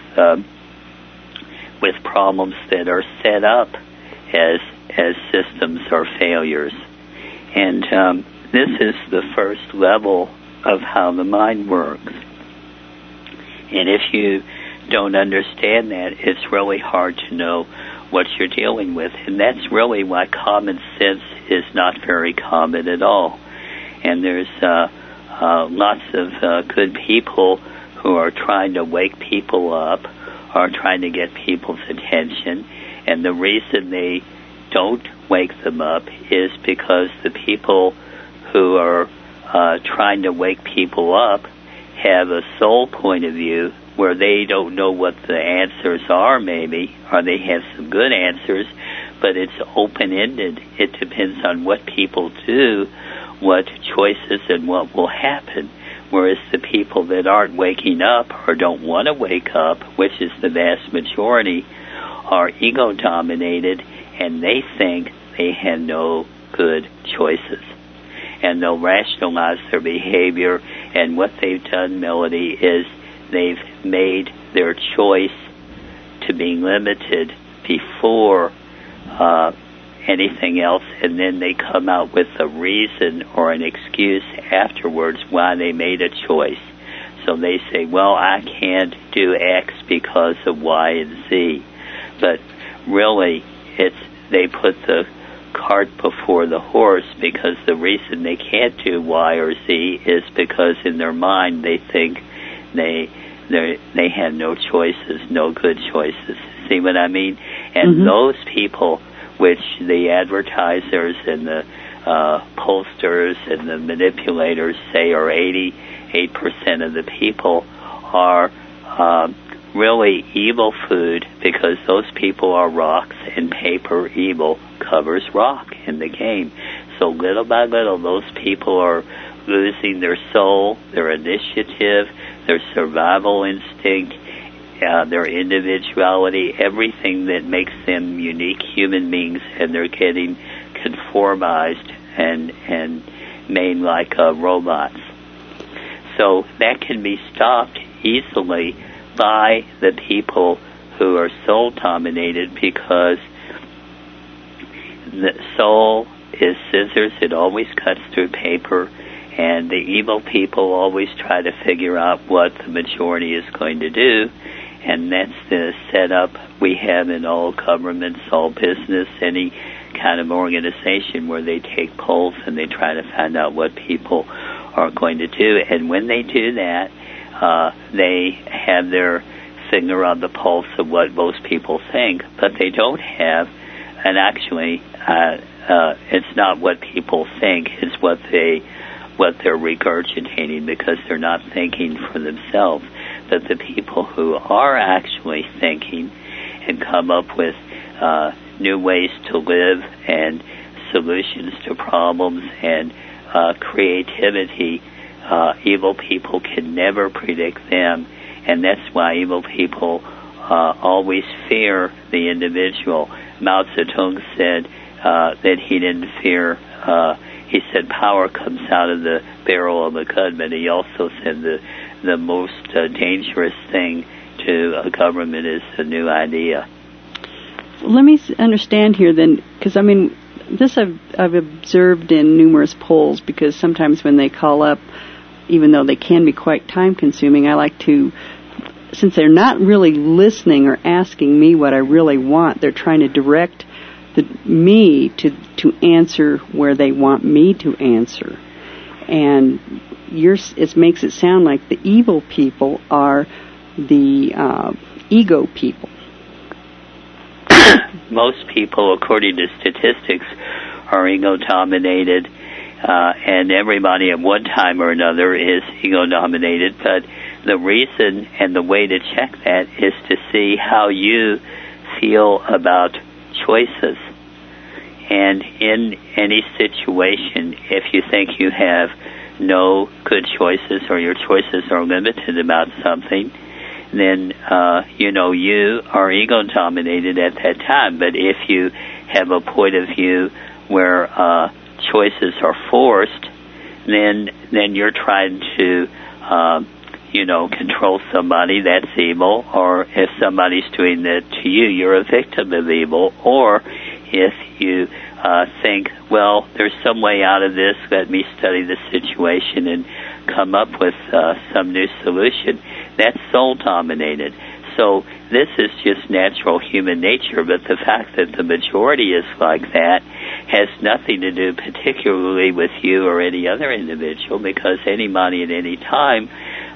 problems that are set up as systems or failures. And this is the first level of how the mind works. And if you don't understand that, it's really hard to know what you're dealing with. And that's really why common sense is not very common at all. And there's lots of good people who are trying to wake people up, are trying to get people's attention. And the reason they don't wake them up is because the people who are trying to wake people up have a soul point of view where they don't know what the answers are, maybe, or they have some good answers, but it's open-ended. It depends on what people do, what choices, and what will happen. whereas the people that aren't waking up or don't want to wake up, which is the vast majority, are ego-dominated, and they think they have no good choices. And they'll rationalize their behavior, and what they've done, Melody, is they've made their choice to be limited before anything else, and then they come out with a reason or an excuse afterwards why they made a choice. So they say, well, I can't do X because of Y and Z. But really, they put the cart before the horse, because the reason they can't do Y or Z is because in their mind they think they have no choices, no good choices. See what I mean? And those people, which the advertisers and the pollsters and the manipulators say are 88% of the people, are really evil food, because those people are rocks, and paper evil covers rock in the game. So little by little, those people are losing their soul, their initiative, their survival instinct, their individuality, everything that makes them unique human beings, and they're getting conformized and made like robots. So that can be stopped easily by the people who are soul dominated, because the soul is scissors. It always cuts through paper, and the evil people always try to figure out what the majority is going to do, and that's the setup we have in all governments, all business, any kind of organization where they take polls and they try to find out what people are going to do. And when they do that, they have their finger on the pulse of what most people think, but they don't have, and actually it's not what people think, it's what they're regurgitating, because they're not thinking for themselves. But the people who are actually thinking and come up with new ways to live and solutions to problems and creativity, evil people can never predict them, and that's why evil people always fear the individual. Mao Zedong said that he didn't fear, he said power comes out of the barrel of a gun, but he also said the most dangerous thing to a government is a new idea. Let me understand here then, because I mean, this I've observed in numerous polls, because sometimes when they call up, even though they can be quite time-consuming, I like to, since they're not really listening or asking me what I really want, they're trying to direct me to answer where they want me to answer. And it makes it sound like the evil people are the ego people. Most people, according to statistics, are ego-dominated, and everybody at one time or another is ego-dominated, but the reason and the way to check that is to see how you feel about choices. And in any situation, if you think you have no good choices or your choices are limited about something, then you are ego-dominated at that time. But if you have a point of view where choices are forced, then you're trying to control somebody. That's evil. Or if somebody's doing that to you, you're a victim of evil. Or if you think, well, there's some way out of this, let me study the situation and come up with some new solution, that's soul-dominated. So this is just natural human nature, but the fact that the majority is like that has nothing to do particularly with you or any other individual, because anybody at any time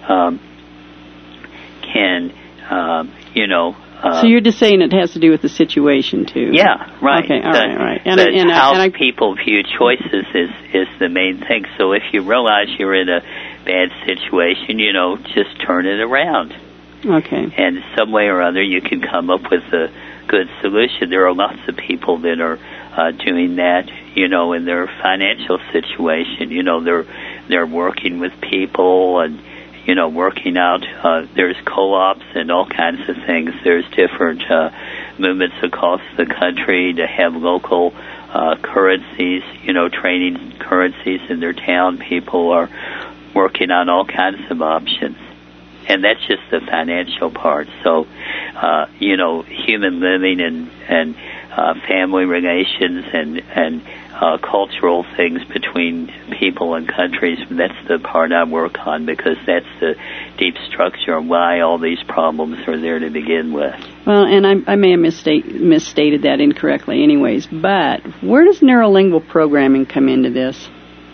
can, so you're just saying it has to do with the situation, too? Yeah, right. Okay, all right. And how people view choices is the main thing. So if you realize you're in a bad situation, just turn it around. Okay. And some way or other you can come up with a good solution. There are lots of people that are doing that, in their financial situation. they're working with people and, working out. There's co-ops and all kinds of things. There's different movements across the country to have local currencies, training currencies in their town. People are working on all kinds of options. And that's just the financial part. So, human living and family relations and cultural things between people and countries, that's the part I work on, because that's the deep structure of why all these problems are there to begin with. Well, and I may have misstated that incorrectly anyways, but where does neurolingual programming come into this?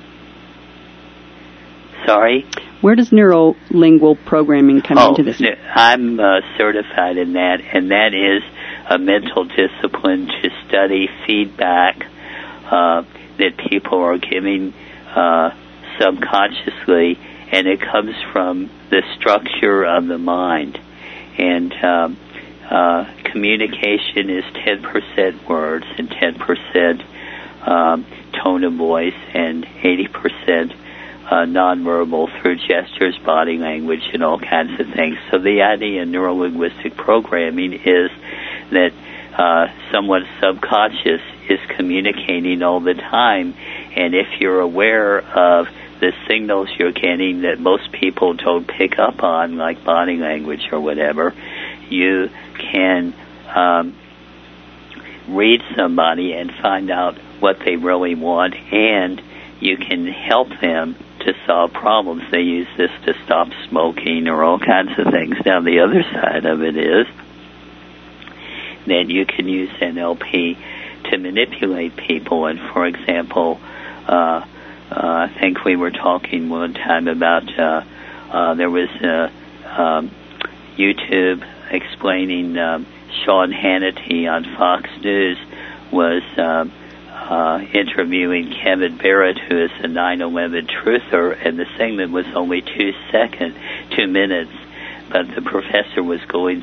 Sorry? Where does neurolingual programming come into this? I'm certified in that, and that is a mental discipline to study feedback that people are giving subconsciously, and it comes from the structure of the mind. And communication is 10% words and 10% tone of voice and 80% nonverbal through gestures, body language, and all kinds of things. So the idea in neurolinguistic programming is that someone's subconscious is communicating all the time, and if you're aware of the signals you're getting that most people don't pick up on, like body language or whatever, you can read somebody and find out what they really want, and you can help them to solve problems. They use this to stop smoking or all kinds of things. Now, the other side of it is that you can use NLP to manipulate people. And, for example, I think we were talking one time about there was YouTube explaining Sean Hannity on Fox News was interviewing Kevin Barrett, who is a 9/11 truther, and the segment was only 2 minutes, but the professor of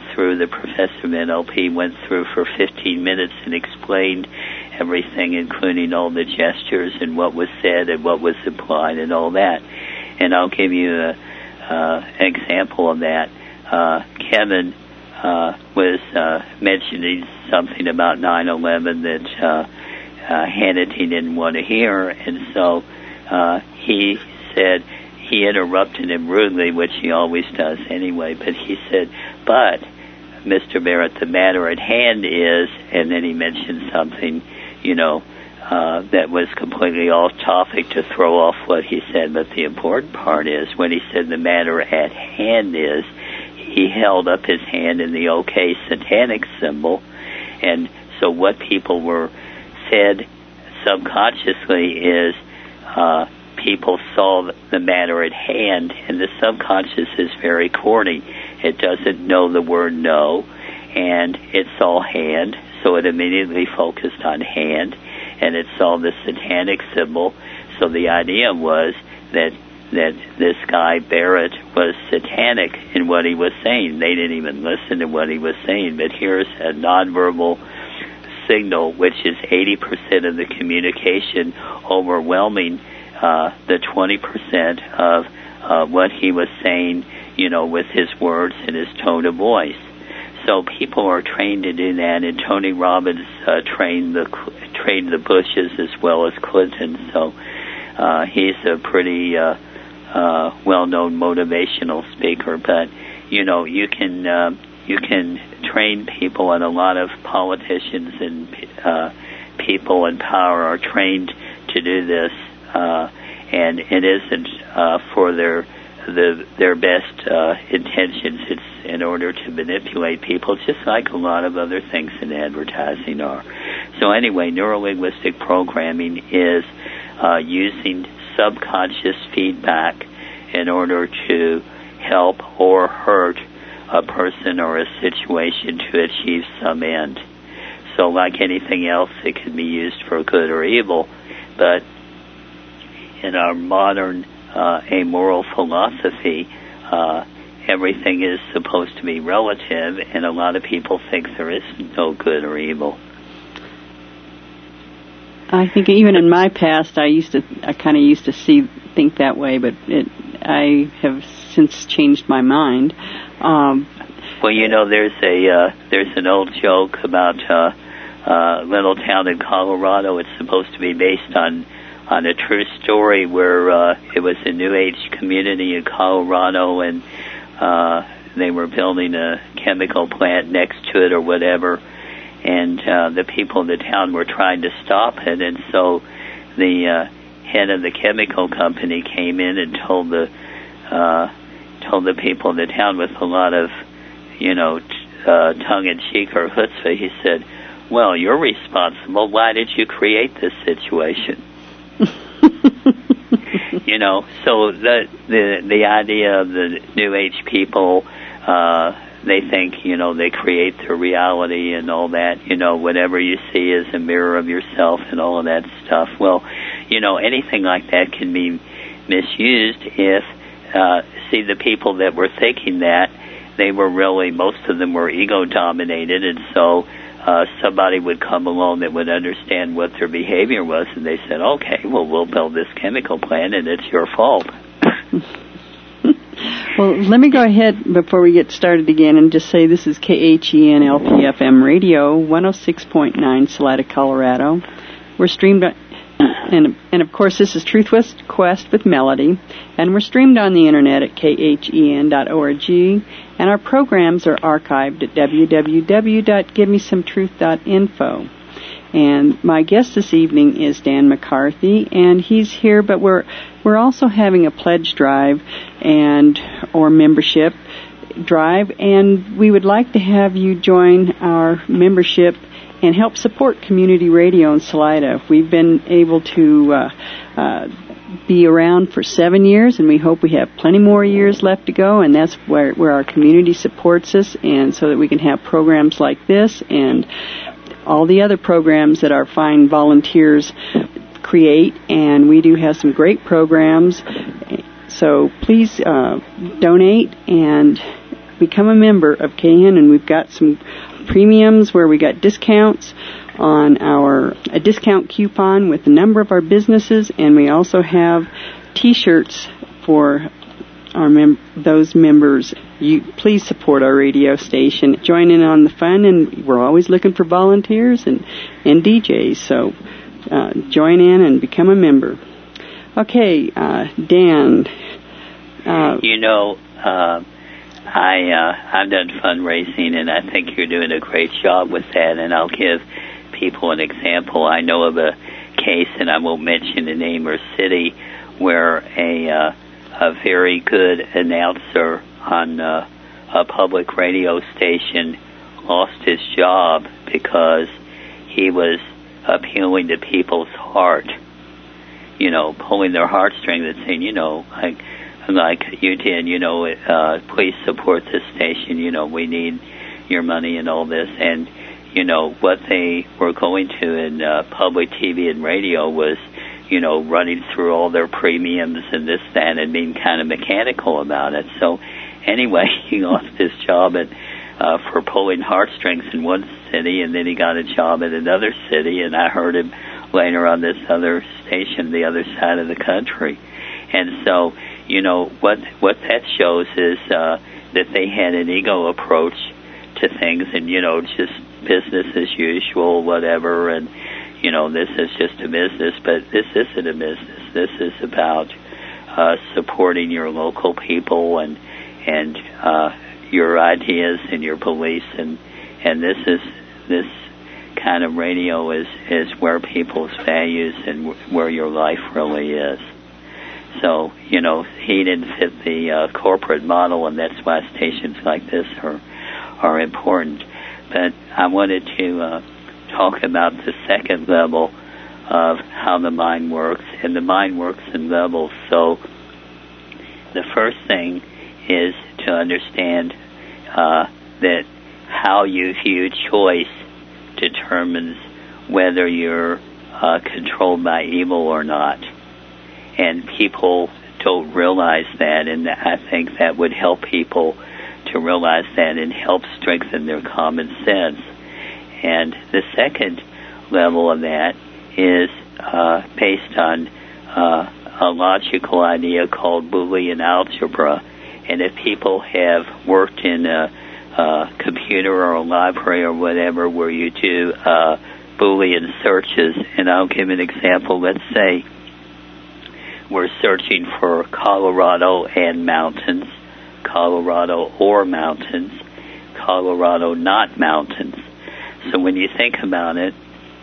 NLP went through for 15 minutes and explained everything, including all the gestures and what was said and what was implied and all that. And I'll give you an example of that. Kevin was mentioning something about 9/11 that Hannity didn't want to hear, and so he said, he interrupted him rudely, which he always does anyway, but he said, but, Mr. Barrett, the matter at hand is, and then he mentioned something, that was completely off topic to throw off what he said, but the important part is, when he said the matter at hand is, he held up his hand in the OK satanic symbol, and so what people were said subconsciously is people saw the matter at hand, and the subconscious is very corny. It doesn't know the word no, and it saw hand, so it immediately focused on hand, and it saw the satanic symbol. So the idea was that this guy Barrett was satanic in what he was saying. They didn't even listen to what he was saying, but here's a nonverbal signal, which is 80% of the communication, overwhelming the 20% of what he was saying, with his words and his tone of voice. So people are trained to do that, and Tony Robbins trained the Bushes as well as Clinton. So he's a pretty well-known motivational speaker. But you can train people, and a lot of politicians and people in power are trained to do this, and it isn't for their best intentions. It's in order to manipulate people, just like a lot of other things in advertising are. So anyway, neurolinguistic programming is using subconscious feedback in order to help or hurt a person or a situation to achieve some end. So like anything else, it can be used for good or evil, but in our modern amoral philosophy, everything is supposed to be relative, and a lot of people think there is no good or evil. I think even in my past, I kind of used to think that way, but I have since changed my mind. Well, there's an old joke about a little town in Colorado. It's supposed to be based on a true story where it was a New Age community in Colorado, and they were building a chemical plant next to it or whatever, and the people in the town were trying to stop it, and so the head of the chemical company came in and told the people in the town with a lot of, tongue-in-cheek or chutzpah. He said, "Well, you're responsible. Why did you create this situation?" So the idea of the New Age people, they think, they create their reality and all that, whatever you see is a mirror of yourself and all of that stuff. Well, anything like that can be misused if, the people that were thinking that, they were really, most of them were ego-dominated, and so somebody would come along that would understand what their behavior was, and they said, okay, well, we'll build this chemical plant, and it's your fault. Well, let me go ahead before we get started again and just say this is KHEN LPFM Radio, 106.9 Salida, Colorado. We're streamed on, and of course this is Truth Quest with Melody, and we're streamed on the internet at khen.org, and our programs are archived at www.givemesometruth.info. And my guest this evening is Dan McCarthy, and he's here, but we're also having a pledge drive or membership drive, and we would like to have you join our membership and help support community radio in Salida. We've been able to be around for 7 years, and we hope we have plenty more years left to go, and that's where our community supports us, and so that we can have programs like this and all the other programs that our fine volunteers create, and we do have some great programs. So please donate and become a member of KN, and we've got some premiums where we got discounts on a discount coupon with the number of our businesses, and we also have T-shirts for those members. You please support our radio station. Join in on the fun, and we're always looking for volunteers and DJs. So join in and become a member. Okay, Dan. I've done fundraising, and I think you're doing a great job with that. And I'll give people an example. I know of a case, and I won't mention the name or city, where a very good announcer on a public radio station lost his job because he was appealing to people's heart, pulling their heartstrings and saying, like you did, please support this station, we need your money and all this. And, what they were going to in public TV and radio was, running through all their premiums and this, that, and being kind of mechanical about it. So anyway, he lost his job for pulling heartstrings in one city, and then he got a job at another city, and I heard him later on this other station, the other side of the country. And so, what that shows is that they had an ego approach to things, and, just business as usual, whatever, and, this is just a business, but this isn't a business. This is about supporting your local people and your ideas and your beliefs, and this kind of radio is where people's values and where your life really is. So, he didn't fit the corporate model, and that's why stations like this are important. But I wanted to talk about the second level of how the mind works, and the mind works in levels. So the first thing is to understand that how you view choice determines whether you're controlled by evil or not. And people don't realize that, and I think that would help people to realize that and help strengthen their common sense. And the second level of that is based on a logical idea called Boolean algebra. And if people have worked in a computer or a library or whatever where you do Boolean searches, and I'll give an example. Let's say we're searching for Colorado and mountains, Colorado or mountains, Colorado not mountains. So when you think about it,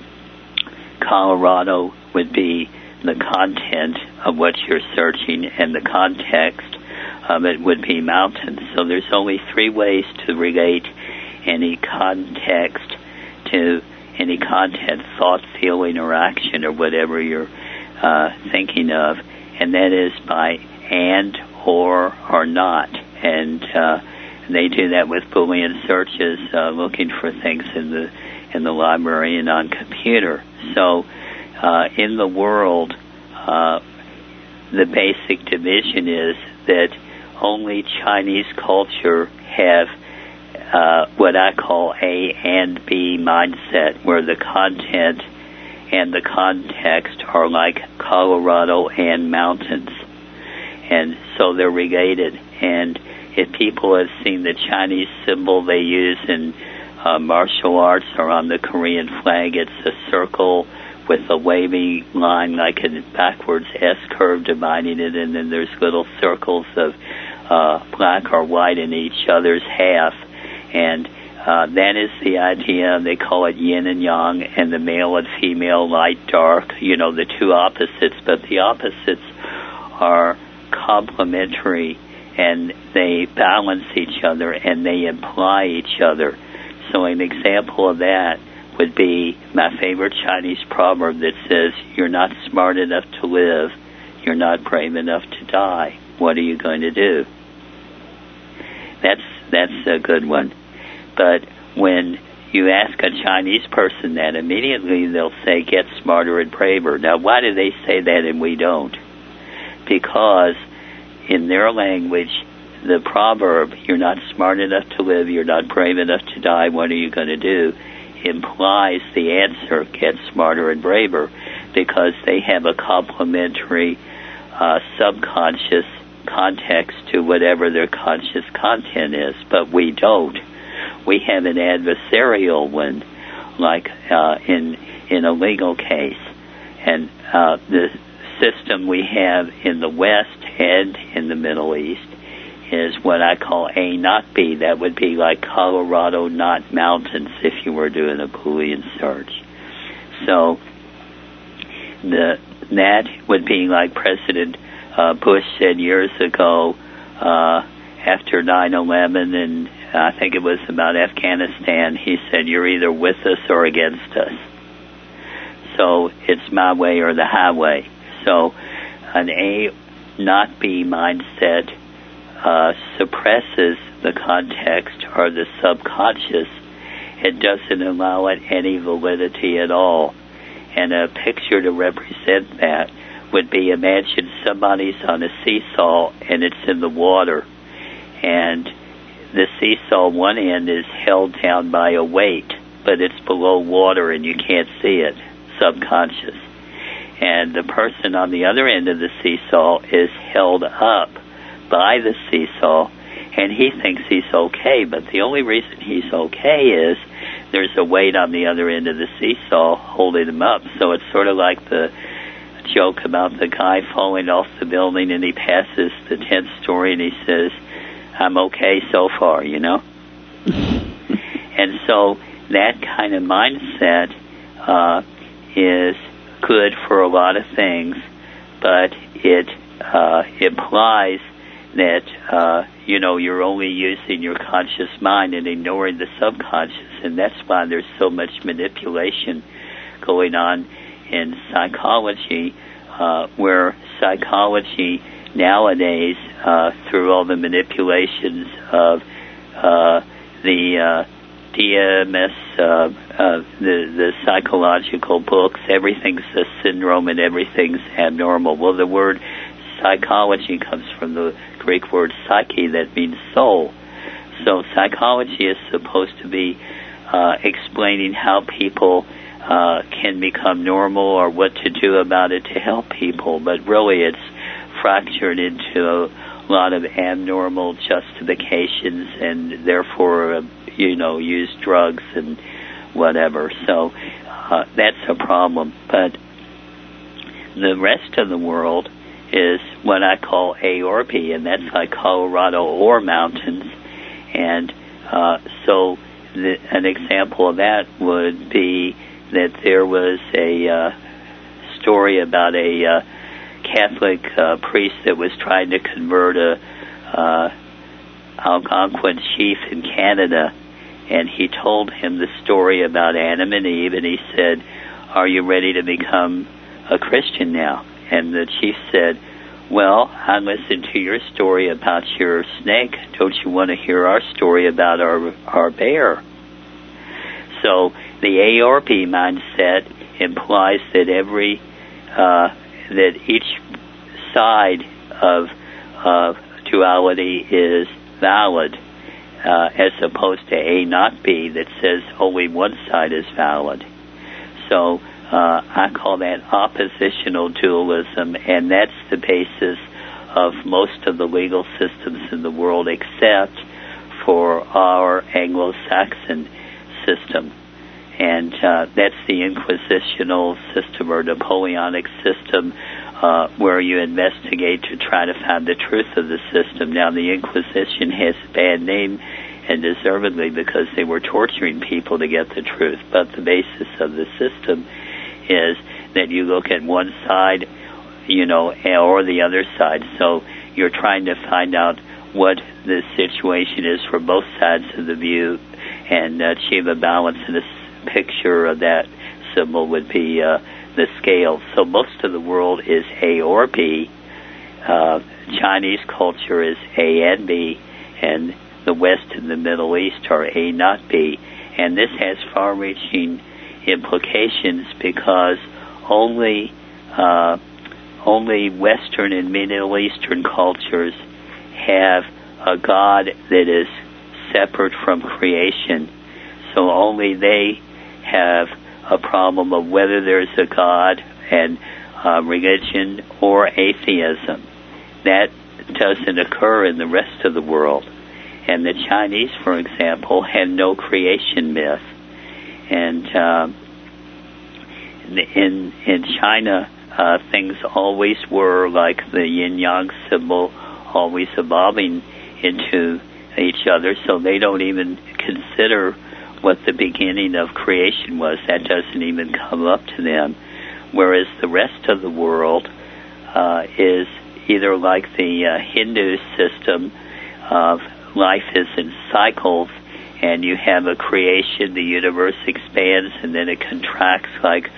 Colorado would be the content of what you're searching, and the context of it would be mountains. So there's only three ways to relate any context to any content, thought, feeling, or action, or whatever you're thinking of, and that is by and, or not. And they do that with Boolean searches, looking for things in the library and on computer. So in the world, the basic division is that only Chinese culture have what I call A and B mindset, where the content and the context are like Colorado and mountains. And so they're related. And if people have seen the Chinese symbol they use in martial arts or on the Korean flag, it's a circle with a wavy line like a backwards S-curve dividing it, and then there's little circles of black or white in each other's half. And that is the idea. They call it yin and yang, and the male and female, light, dark, the two opposites. But the opposites are complementary, and they balance each other, and they imply each other. So an example of that would be my favorite Chinese proverb that says, "You're not smart enough to live. You're not brave enough to die. What are you going to do?" That's a good one. But when you ask a Chinese person that, immediately they'll say, "Get smarter and braver." Now, why do they say that and we don't? Because in their language, the proverb, "You're not smart enough to live, you're not brave enough to die, what are you going to do?" implies the answer, "Get smarter and braver," because they have a complementary subconscious context to whatever their conscious content is. But we don't. We have an adversarial one, like in a legal case. And the system we have in the West and in the Middle East is what I call A, not B. That would be like Colorado, not mountains, if you were doing a Boolean search. So that would be like President Bush said years ago after 9/11, and I think it was about Afghanistan. He said, "You're either with us or against us." So it's my way or the highway. So an A, not B mindset suppresses the context or the subconscious. It doesn't allow it any validity at all. And a picture to represent that would be, imagine somebody's on a seesaw and it's in the water, and the seesaw one end is held down by a weight, but it's below water and you can't see it, subconscious. And the person on the other end of the seesaw is held up by the seesaw, and he thinks he's okay, but the only reason he's okay is there's a weight on the other end of the seesaw holding him up. So it's sort of like the joke about the guy falling off the building and he passes the 10th story and he says, "I'm okay so far," And so that kind of mindset is good for a lot of things, but it implies that you're only using your conscious mind and ignoring the subconscious, and that's why there's so much manipulation going on in psychology, where psychology nowadays, through all the manipulations of the DMS, the psychological books, everything's a syndrome and everything's abnormal. Well, the word psychology comes from the Greek word psyche, that means soul. So psychology is supposed to be explaining how people can become normal or what to do about it to help people. But really it's fractured into a lot of abnormal justifications and therefore, use drugs and whatever. So that's a problem. But the rest of the world is what I call A or B, and that's like Colorado or mountains. And so an example of that would be that there was a story about a Catholic priest that was trying to convert a Algonquin chief in Canada, and he told him the story about Adam and Eve, and he said, "Are you ready to become a Christian now?" And the chief said, "Well, I listened to your story about your snake. Don't you want to hear our story about our bear?" So the A or B mindset implies that that each side of duality is valid, as opposed to A not B that says only one side is valid. So I call that oppositional dualism, and that's the basis of most of the legal systems in the world except for our Anglo-Saxon system. And that's the Inquisitional system or Napoleonic system, where you investigate to try to find the truth of the system. Now, the Inquisition has a bad name, and deservedly, because they were torturing people to get the truth. But the basis of the system is that you look at one side, or the other side. So you're trying to find out what the situation is for both sides of the view and achieve a balance, and a picture of that symbol would be the scale. So most of the world is A or B. Chinese culture is A and B, and the West and the Middle East are A not B. And this has far-reaching implications because only Western and Middle Eastern cultures have a God that is separate from creation. So only they have a problem of whether there's a God and religion or atheism. That doesn't occur in the rest of the world. And the Chinese, for example, had no creation myth. And in China, things always were like the yin-yang symbol, always evolving into each other, so they don't even consider what the beginning of creation was. That doesn't even come up to them. Whereas the rest of the world is either like the Hindu system of life is in cycles, and you have a creation, the universe expands, and then it contracts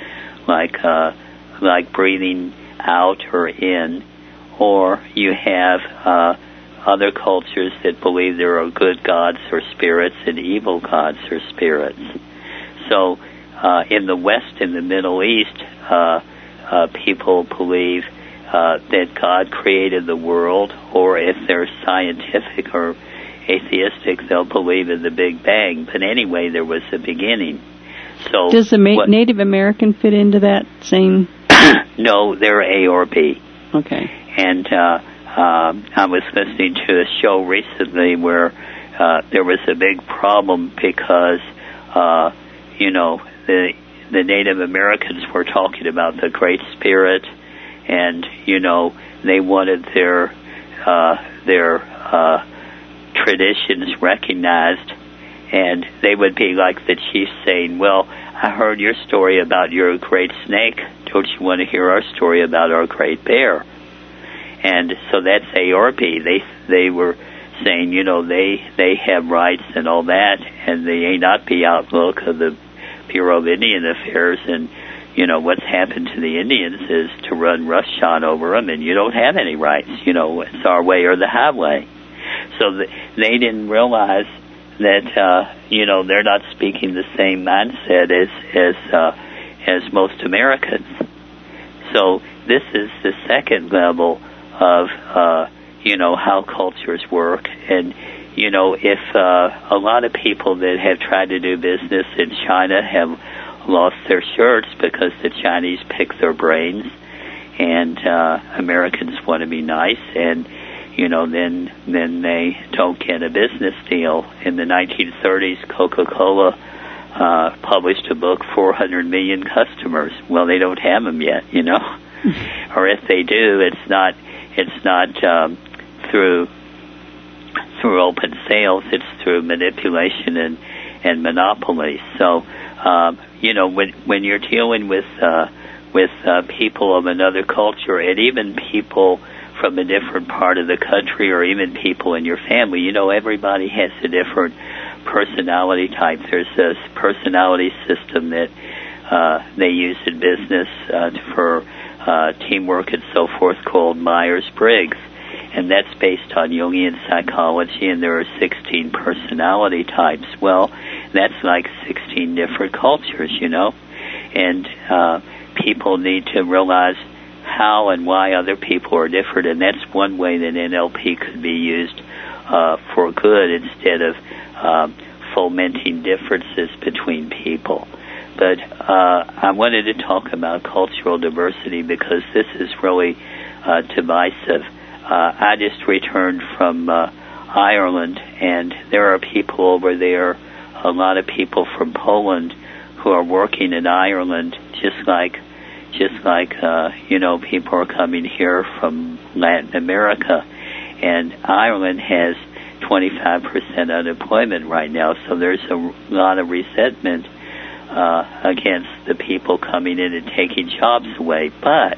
like breathing out or in. Or you have other cultures that believe there are good gods or spirits and evil gods or spirits. So in the West and the Middle East, people believe that God created the world, or if they're scientific or atheistic, they'll believe in the Big Bang. But anyway, there was a beginning. So does the Native American fit into that same? No, they're A or B. Okay. And I was listening to a show recently where there was a big problem because, the Native Americans were talking about the Great Spirit, and, they wanted their traditions recognized, and they would be like the chief saying, "Well, I heard your story about your great snake. Don't you want to hear our story about our great bear?" And so that's A or B. They were saying, they have rights and all that, and the A not B outlook of the Bureau of Indian Affairs, and what's happened to the Indians is to run roughshod over them, and you don't have any rights. It's our way or the highway. So they didn't realize that they're not speaking the same mindset as most Americans. So this is the second level of how cultures work. And if a lot of people that have tried to do business in China have lost their shirts because the Chinese pick their brains, and Americans want to be nice, and then they don't get a business deal. In the 1930s, Coca-Cola published a book, 400 million customers. Well, they don't have them yet, or if they do, it's not through open sales. It's through manipulation and monopoly. So, when you're dealing with people of another culture, and even people from a different part of the country, or even people in your family, everybody has a different personality type. There's this personality system that they use in business for teamwork and so forth, called Myers-Briggs, and that's based on Jungian psychology, and there are 16 personality types. Well, that's like 16 different cultures, and people need to realize how and why other people are different, and that's one way that NLP could be used for good, instead of fomenting differences between people. But I wanted to talk about cultural diversity because this is really divisive. I just returned from Ireland, and there are people over there, a lot of people from Poland, who are working in Ireland, just like people are coming here from Latin America, and Ireland has 25% unemployment right now, so there's a lot of resentment against the people coming in and taking jobs away. But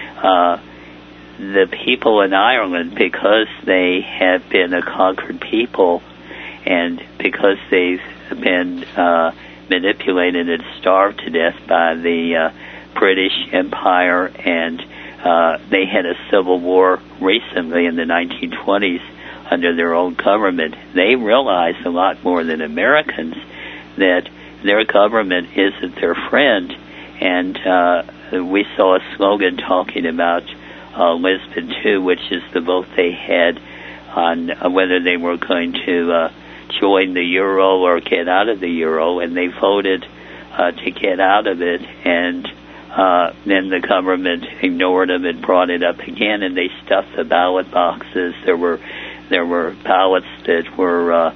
the people in Ireland, because they have been a conquered people, and because they've been manipulated and starved to death by the British Empire, and they had a civil war recently in the 1920s under their own government, they realized a lot more than Americans that their government isn't their friend. And we saw a slogan talking about Lisbon II, which is the vote they had on whether they were going to join the euro or get out of the euro, and they voted to get out of it, and then the government ignored them and brought it up again, and they stuffed the ballot boxes. There were ballots that were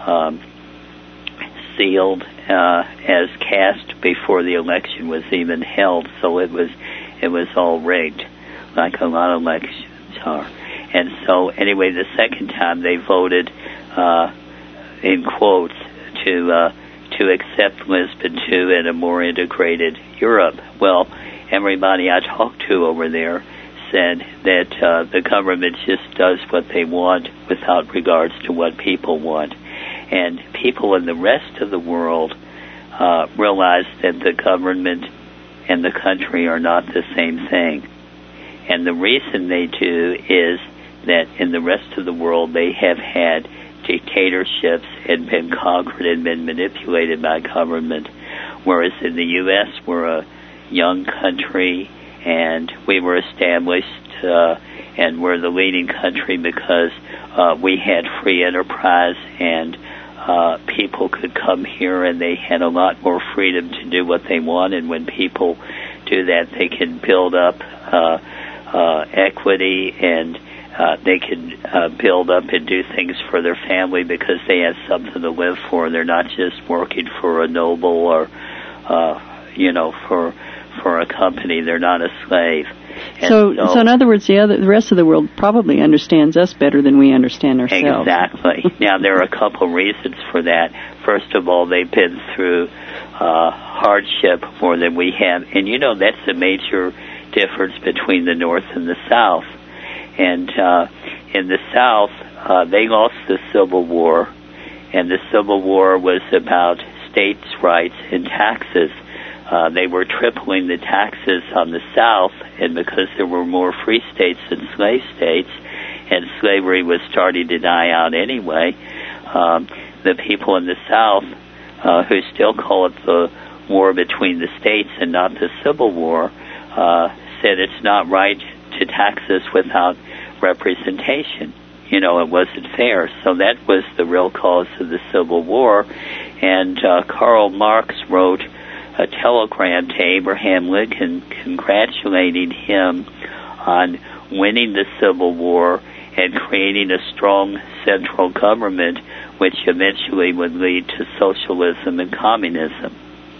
sealed as cast before the election was even held, so it was all rigged, like a lot of elections are. And so anyway, the second time they voted in quotes to accept Lisbon II and a more integrated Europe. Well, everybody I talked to over there said that the government just does what they want without regards to what people want. And people in the rest of the world realize that the government and the country are not the same thing. And the reason they do is that in the rest of the world they have had dictatorships and been conquered and been manipulated by government, whereas in the U.S. we're a young country, and we were established and we're the leading country because we had free enterprise, and people could come here and they had a lot more freedom to do what they want. And when people do that, they can build up equity, and they can build up and do things for their family because they have something to live for. They're not just working for a noble or for a company. They're not a slave. So in other words, the rest of the world probably understands us better than we understand ourselves. Exactly. Now, there are a couple reasons for that. First of all, they've been through hardship more than we have. And, that's a major difference between the North and the South. And in the South, they lost the Civil War, and the Civil War was about states' rights and taxes. They were tripling the taxes on the South, and because there were more free states than slave states, and slavery was starting to die out anyway, the people in the South, who still call it the war between the states and not the Civil War, said it's not right to tax us without representation. It wasn't fair. So that was the real cause of the Civil War. And Karl Marx wrote a telegram to Abraham Lincoln congratulating him on winning the Civil War and creating a strong central government, which eventually would lead to socialism and communism.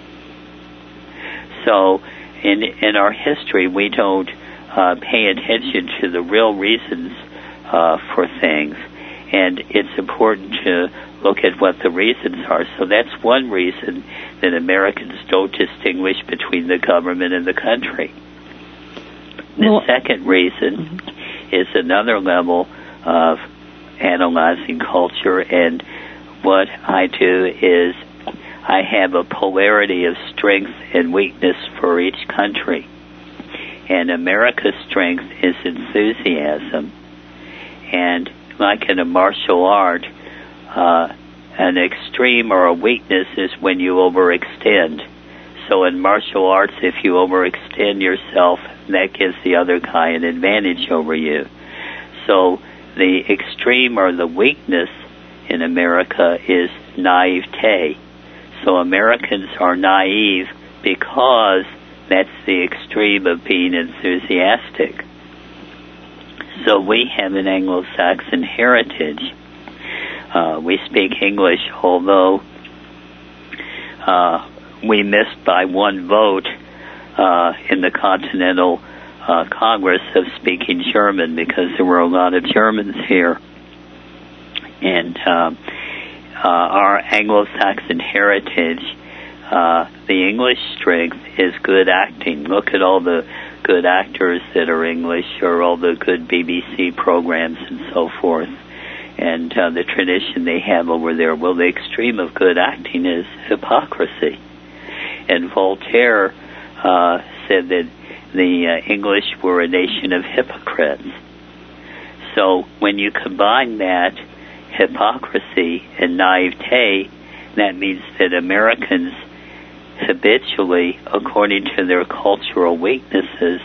So in our history, we don't pay attention to the real reasons for things, and it's important to look at what the reasons are. So that's one reason that Americans don't distinguish between the government and the country. The second reason is another level of analyzing culture, and what I do is I have a polarity of strength and weakness for each country. And America's strength is enthusiasm. And like in a martial art, an extreme or a weakness is when you overextend. So in martial arts, if you overextend yourself, that gives the other guy an advantage over you. So the extreme or the weakness in America is naivete. So Americans are naive because that's the extreme of being enthusiastic. So we have an Anglo-Saxon heritage. We speak English, although we missed by one vote in the Continental Congress of speaking German, because there were a lot of Germans here. And our Anglo-Saxon heritage, the English strength is good acting. Look at all the good actors that are English, or all the good BBC programs and so forth, and the tradition they have over there. Well, the extreme of good acting is hypocrisy. And Voltaire said that the English were a nation of hypocrites. So when you combine that hypocrisy and naivete, that means that Americans habitually, according to their cultural weaknesses,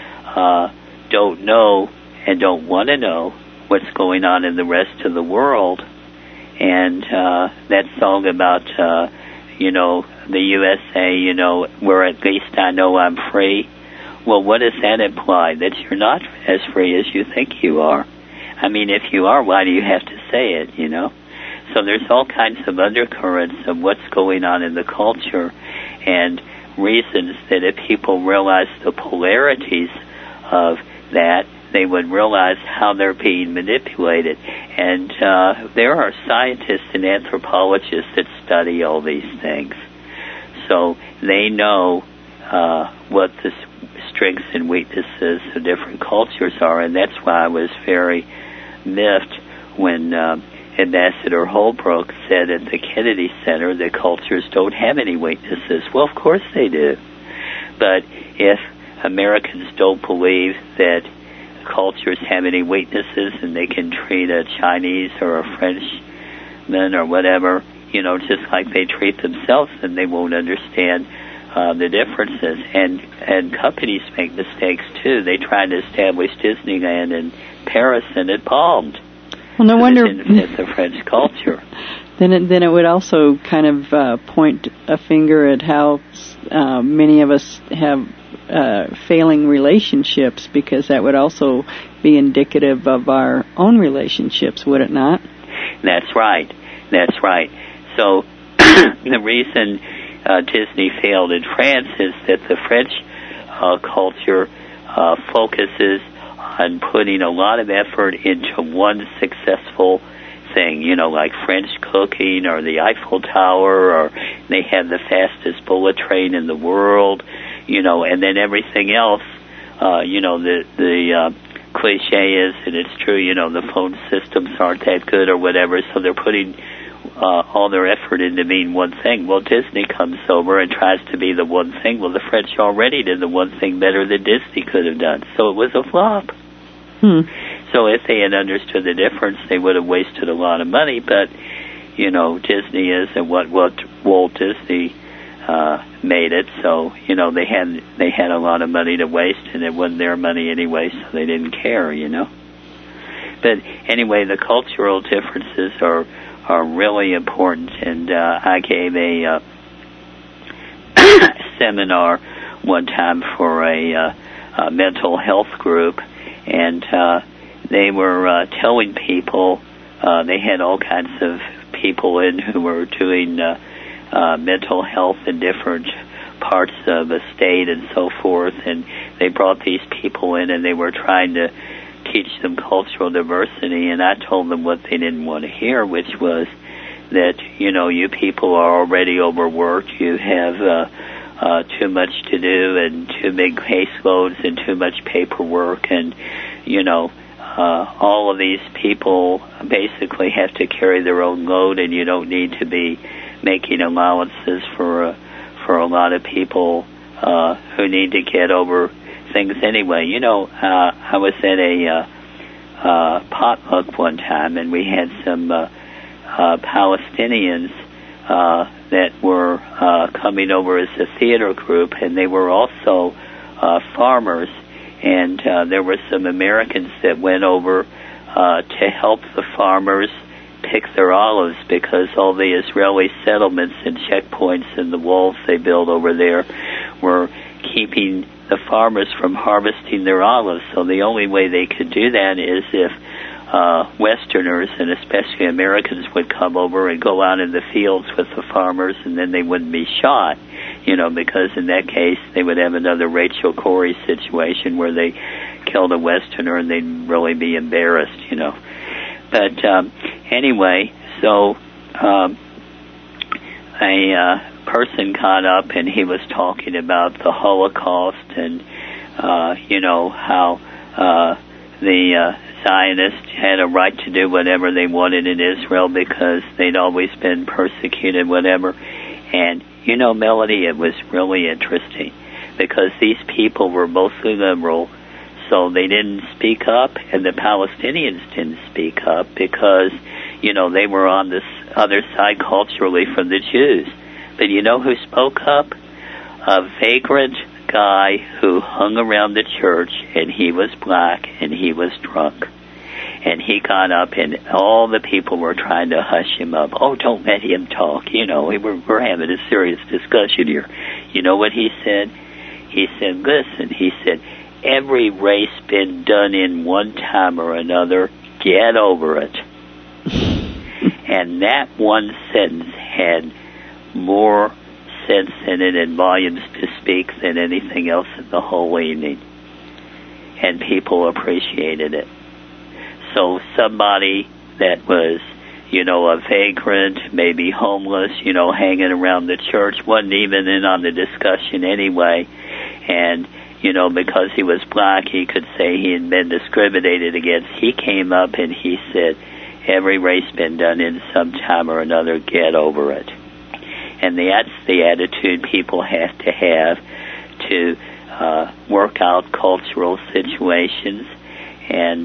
don't know and don't want to know what's going on in the rest of the world. And that song about, the USA, where at least I know I'm free. Well, what does that imply? That you're not as free as you think you are. I mean, if you are, why do you have to say it, So there's all kinds of undercurrents of what's going on in the culture, and reasons that if people realize the polarities of that, they would realize how they're being manipulated. And there are scientists and anthropologists that study all these things. So they know what the strengths and weaknesses of different cultures are, and that's why I was very miffed when Ambassador Holbrooke said at the Kennedy Center that cultures don't have any weaknesses. Well, of course they do. But if Americans don't believe that cultures have any weaknesses and they can treat a Chinese or a Frenchman or whatever, just like they treat themselves, then they won't understand the differences. And companies make mistakes too. They tried to establish Disneyland in Paris and it bombed. Well, no wonder it didn't fit the French culture. Then it would also kind of point a finger at how many of us have failing relationships, because that would also be indicative of our own relationships, would it not? That's right. So the reason Disney failed in France is that the French culture focuses on putting a lot of effort into one successful thing, like French cooking or the Eiffel Tower, or they have the fastest bullet train in the world, and then everything else, the cliche is, and it's true, the phone systems aren't that good or whatever, so they're putting all their effort into being one thing. Well, Disney comes over and tries to be the one thing. Well, the French already did the one thing better than Disney could have done, so it was a flop. So if they had understood the difference, they would have wasted a lot of money, but, Disney isn't what Walt Disney made it, so, they had a lot of money to waste, and it wasn't their money anyway, so they didn't care, But anyway, the cultural differences are really important, and I gave a seminar one time for a mental health group, and they were telling people, they had all kinds of people in who were doing mental health in different parts of a state and so forth, and they brought these people in and they were trying to teach them cultural diversity, and I told them what they didn't want to hear, which was that, you people are already overworked, you have too much to do and too big caseloads and too much paperwork, and, all of these people basically have to carry their own load, and you don't need to be making allowances for a lot of people who need to get over things anyway. I was at a potluck one time, and we had some Palestinians that were coming over as a theater group, and they were also farmers. And there were some Americans that went over to help the farmers pick their olives, because all the Israeli settlements and checkpoints and the walls they built over there were keeping the farmers from harvesting their olives. So the only way they could do that is if Westerners, and especially Americans, would come over and go out in the fields with the farmers, and then they wouldn't be shot, because in that case they would have another Rachel Corrie situation where they killed a Westerner and they'd really be embarrassed, But anyway, so a person got up and he was talking about the Holocaust and, how the Zionists had a right to do whatever they wanted in Israel because they'd always been persecuted, whatever. And, Melody, it was really interesting because these people were mostly liberal, so they didn't speak up, and the Palestinians didn't speak up because, they were on this other side culturally from the Jews. But who spoke up? A vagrant guy who hung around the church, and he was black, and he was drunk. And he got up, and all the people were trying to hush him up. Oh, don't let him talk. We're having a serious discussion here. You know what he said? He said, listen, he said, every race been done in one time or another. Get over it. And that one sentence had more sense in it and volumes to speak than anything else in the whole evening. And people appreciated it. So somebody that was, a vagrant, maybe homeless, hanging around the church, wasn't even in on the discussion anyway. And, because he was black, he could say he had been discriminated against. He came up and he said, every race been done in some time or another, get over it. And that's the attitude people have to work out cultural situations. And,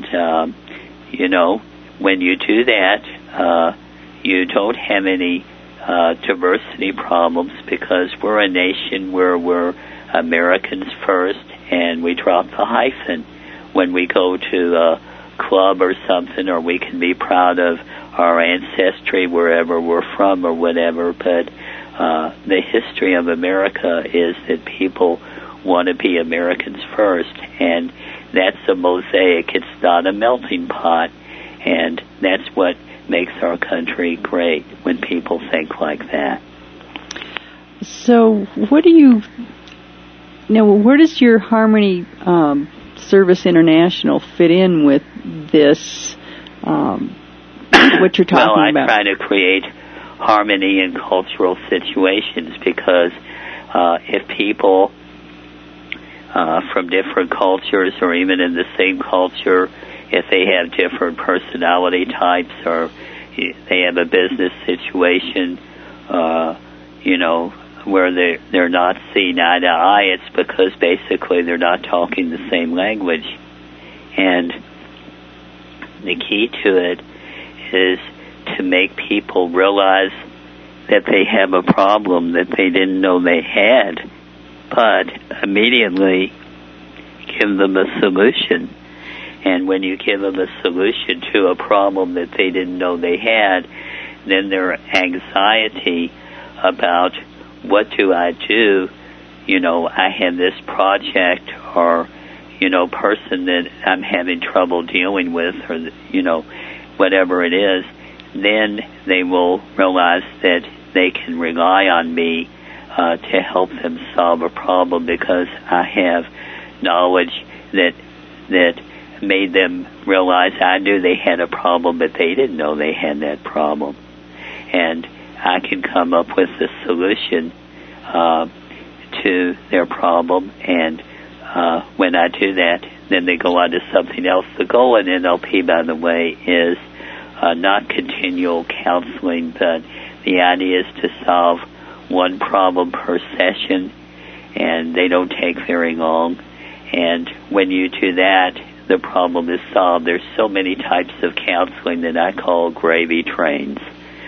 when you do that, you don't have any diversity problems because we're a nation where we're Americans first, and we drop the hyphen when we go to a club or something, or we can be proud of our ancestry wherever we're from or whatever. But the history of America is that people want to be Americans first, and that's a mosaic. It's not a melting pot, and that's what makes our country great when people think like that. So what do you... Now, where does your Harmony Service International fit in with this, what you're talking about? I try to create harmony in cultural situations because if people from different cultures or even in the same culture, if they have different personality types or they have a business situation, where they're not seeing eye to eye, it's because basically they're not talking the same language. And the key to it is to make people realize that they have a problem that they didn't know they had, but immediately give them a solution. And when you give them a solution to a problem that they didn't know they had, then their anxiety about what do I do, I have this project or, person that I'm having trouble dealing with or, whatever it is, then they will realize that they can rely on me to help them solve a problem because I have knowledge that made them realize I knew they had a problem, but they didn't know they had that problem. And I can come up with a solution to their problem, and when I do that, then they go on to something else. The goal in NLP, by the way, is not continual counseling, but the idea is to solve one problem per session, and they don't take very long. And when you do that, the problem is solved. There's so many types of counseling that I call gravy trains,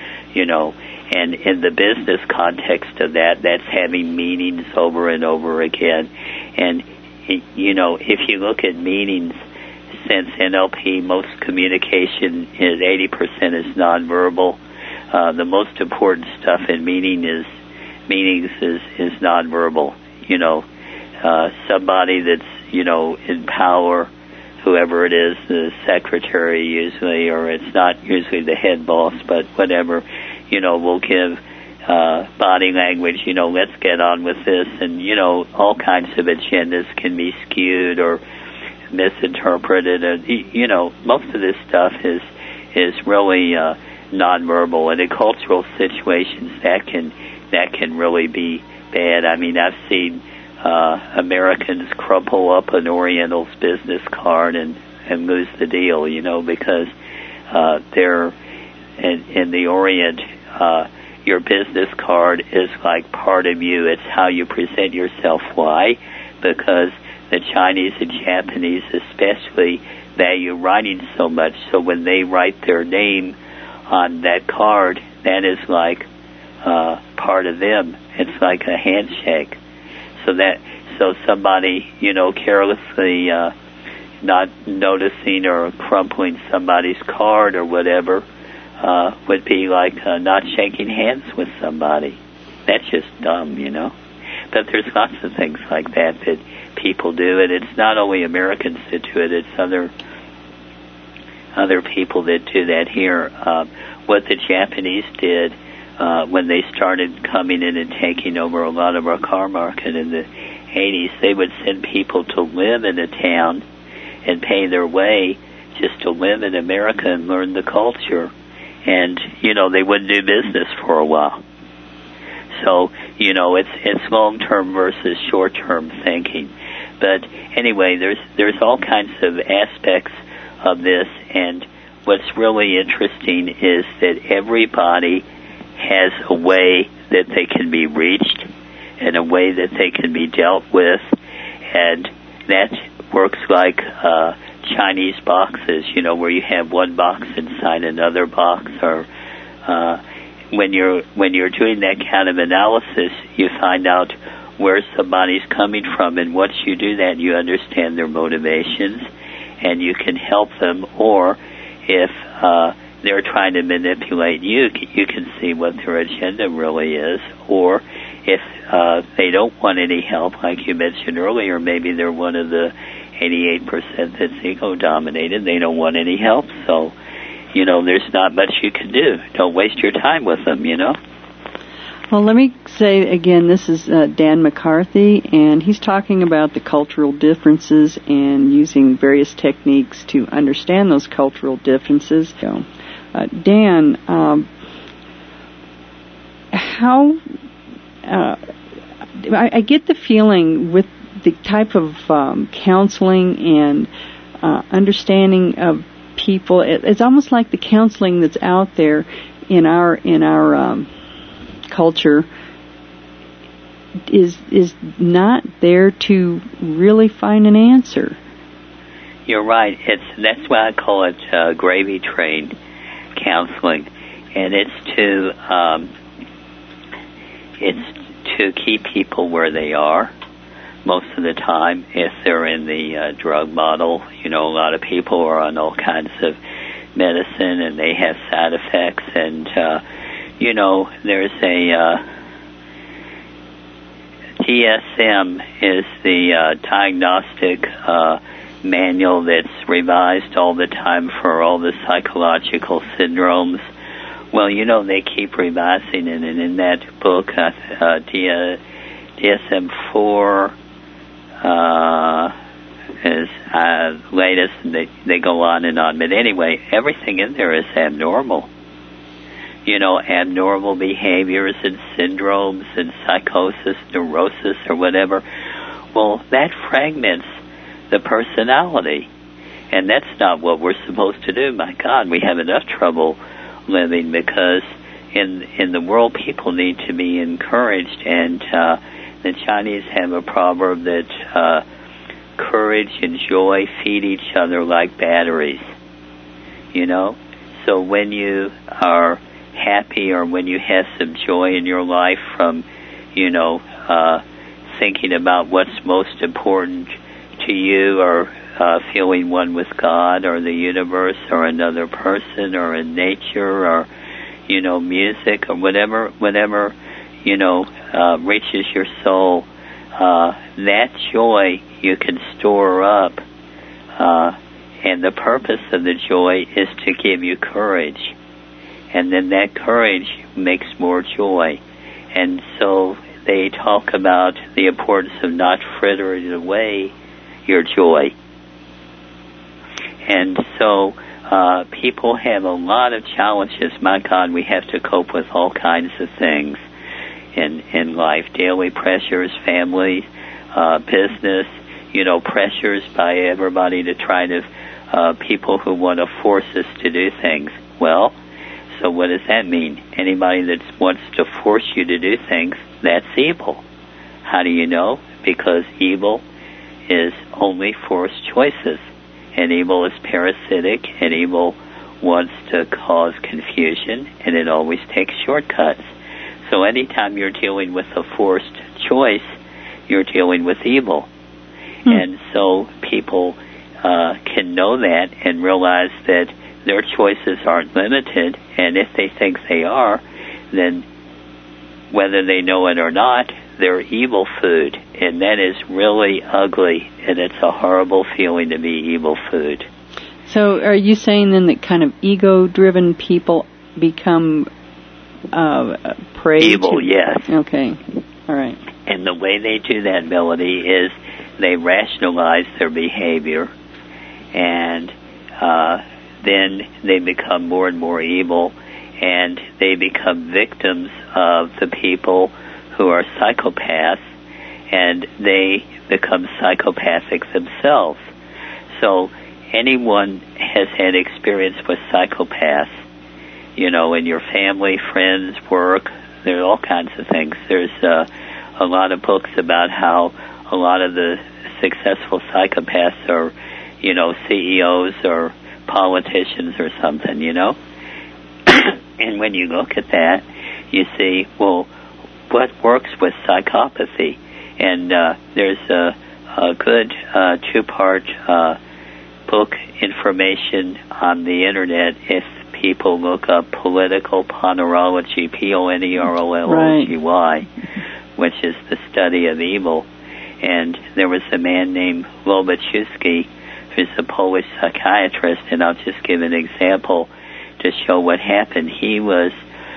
and in the business context of that, that's having meetings over and over again. And, if you look at meetings, since NLP, most communication is 80% is nonverbal. The most important stuff in meetings is nonverbal. Somebody that's, in power, whoever it is, the secretary usually, or it's not usually the head boss, but whatever, will give body language, let's get on with this, and, all kinds of agendas can be skewed or misinterpreted, and, most of this stuff is really nonverbal, and in cultural situations that can really be bad. I mean, I've seen Americans crumple up an Oriental's business card and lose the deal, because they're in the Orient, your business card is like part of you. It's how you present yourself. Why? Because the Chinese and Japanese especially value writing so much. So when they write their name on that card, that is like part of them. It's like a handshake. So somebody, carelessly not noticing or crumpling somebody's card or whatever would be like not shaking hands with somebody. That's just dumb, But there's lots of things like that people do, and it's not only Americans that do it, it's other people that do that here. What the Japanese did when they started coming in and taking over a lot of our car market in the 80s, they would send people to live in a town and pay their way just to live in America and learn the culture. And, they wouldn't do business for a while. So, it's long-term versus short-term thinking. But anyway, there's all kinds of aspects of this, and what's really interesting is that everybody has a way that they can be reached and a way that they can be dealt with, and that works like Chinese boxes, where you have one box inside another box, or when you're doing that kind of analysis, you find out where somebody's coming from, and once you do that, you understand their motivations, and you can help them, or if they're trying to manipulate you, you can see what their agenda really is, or if they don't want any help, like you mentioned earlier, maybe they're one of the 88% that's ego-dominated, they don't want any help, so, there's not much you can do. Don't waste your time with them, Well, let me say again, this is Dan McCarthy, and he's talking about the cultural differences and using various techniques to understand those cultural differences. So, Dan, I get the feeling with the type of counseling and understanding of people, it's almost like the counseling that's out there in our culture is not there to really find an answer. You're right. That's why I call it gravy train counseling, and it's to keep people where they are most of the time. If they're in the drug model, a lot of people are on all kinds of medicine and they have side effects, and there's DSM is the diagnostic manual that's revised all the time for all the psychological syndromes. Well, you know, they keep revising it, and in that book, DSM-4 is latest, and they go on and on. But anyway, everything in there is abnormal. You know, abnormal behaviors and syndromes and psychosis, neurosis, or whatever. Well, that fragments the personality, and that's not what we're supposed to do. My God, we have enough trouble living, because in the world people need to be encouraged, and the Chinese have a proverb that courage and joy feed each other like batteries, you know. So when you are happy, or when you have some joy in your life from, you know, thinking about what's most important to you, or feeling one with God, or the universe, or another person, or in nature, or, you know, music, or whatever, you know, reaches your soul, that joy you can store up, and the purpose of the joy is to give you courage, and then that courage makes more joy. And so they talk about the importance of not frittering away your joy. And so people have a lot of challenges. My God, we have to cope with all kinds of things in life, daily pressures, family, business, you know, pressures by everybody to try to, people who want to force us to do things. Well, so what does that mean? Anybody that wants to force you to do things, that's evil. How do you know? Because evil is only forced choices, and evil is parasitic, and evil wants to cause confusion, and it always takes shortcuts. So anytime you're dealing with a forced choice, you're dealing with evil. And so people can know that and realize that their choices aren't limited, and if they think they are, then whether they know it or not, they're evil food, and that is really ugly, and it's a horrible feeling to be evil food. So are you saying then that kind of ego-driven people become prey evil, to... yes. Okay, all right. And the way they do that, Melody, is they rationalize their behavior, and then they become more and more evil, and they become victims of the people who are psychopaths, and they become psychopathic themselves. So anyone has had experience with psychopaths, you know, in your family, friends, work, there are all kinds of things. There's a lot of books about how a lot of the successful psychopaths are, you know, CEOs or politicians or something, you know. And when you look at that, you see, well, what works with psychopathy? And there's a good two-part book information on the Internet if people look up political ponerology, Ponerology, right, which is the study of evil. And there was a man named Lobaczewski, who's a Polish psychiatrist, and I'll just give an example to show what happened. He was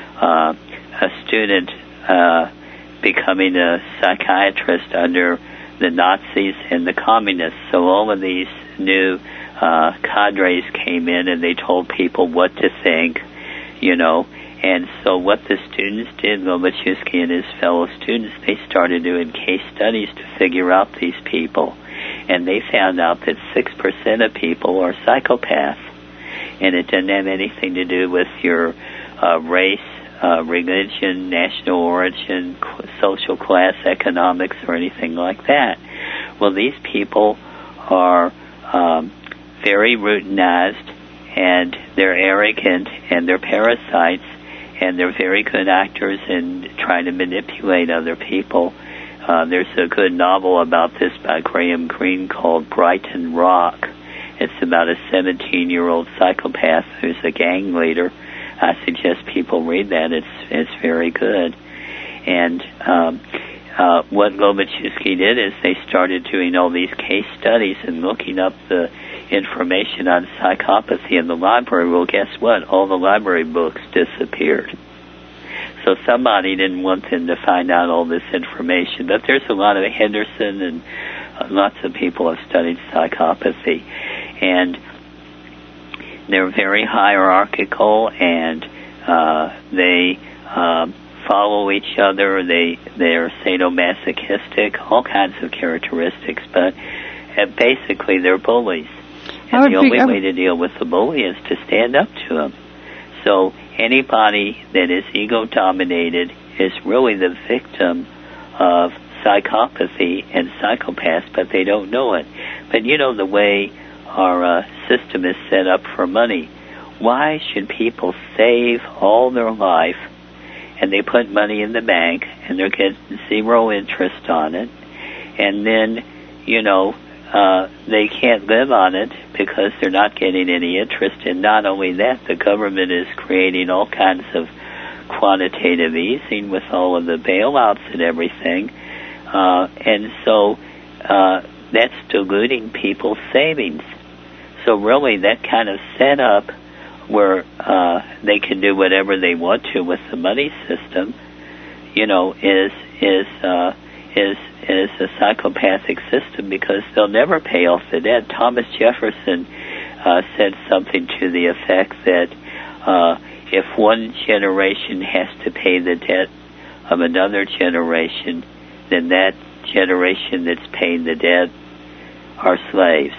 a student becoming a psychiatrist under the Nazis and the communists. So all of these new cadres came in and they told people what to think, you know. And so what the students did, Lobaczewski and his fellow students, they started doing case studies to figure out these people. And they found out that 6% of people are psychopaths. And it doesn't have anything to do with your race, religion, national origin, social class, economics, or anything like that. Well, these people are very routinized, and they're arrogant, and they're parasites, and they're very good actors in trying to manipulate other people. There's a good novel about this by Graham Greene called Brighton Rock. It's about a 17-year-old psychopath who's a gang leader. I suggest people read that. It's very good. And what Lobachevsky did is they started doing all these case studies and looking up the information on psychopathy in the library. Well, guess what? All the library books disappeared. So somebody didn't want them to find out all this information. But there's a lot of Henderson and lots of people have studied psychopathy. And they're very hierarchical, and they follow each other. They're sadomasochistic, all kinds of characteristics. But basically, they're bullies. And the only way to deal with the bully is to stand up to him. So anybody that is ego-dominated is really the victim of psychopathy and psychopaths, but they don't know it. But you know the way our system is set up for money. Why should people save all their life and they put money in the bank and they're getting zero interest on it, and then, they can't live on it because they're not getting any interest? And not only that, the government is creating all kinds of quantitative easing with all of the bailouts and everything. And so that's diluting people's savings. So really that kind of setup where they can do whatever they want to with the money system, is a psychopathic system, because they'll never pay off the debt. Thomas Jefferson said something to the effect that if one generation has to pay the debt of another generation, then that generation that's paying the debt are slaves.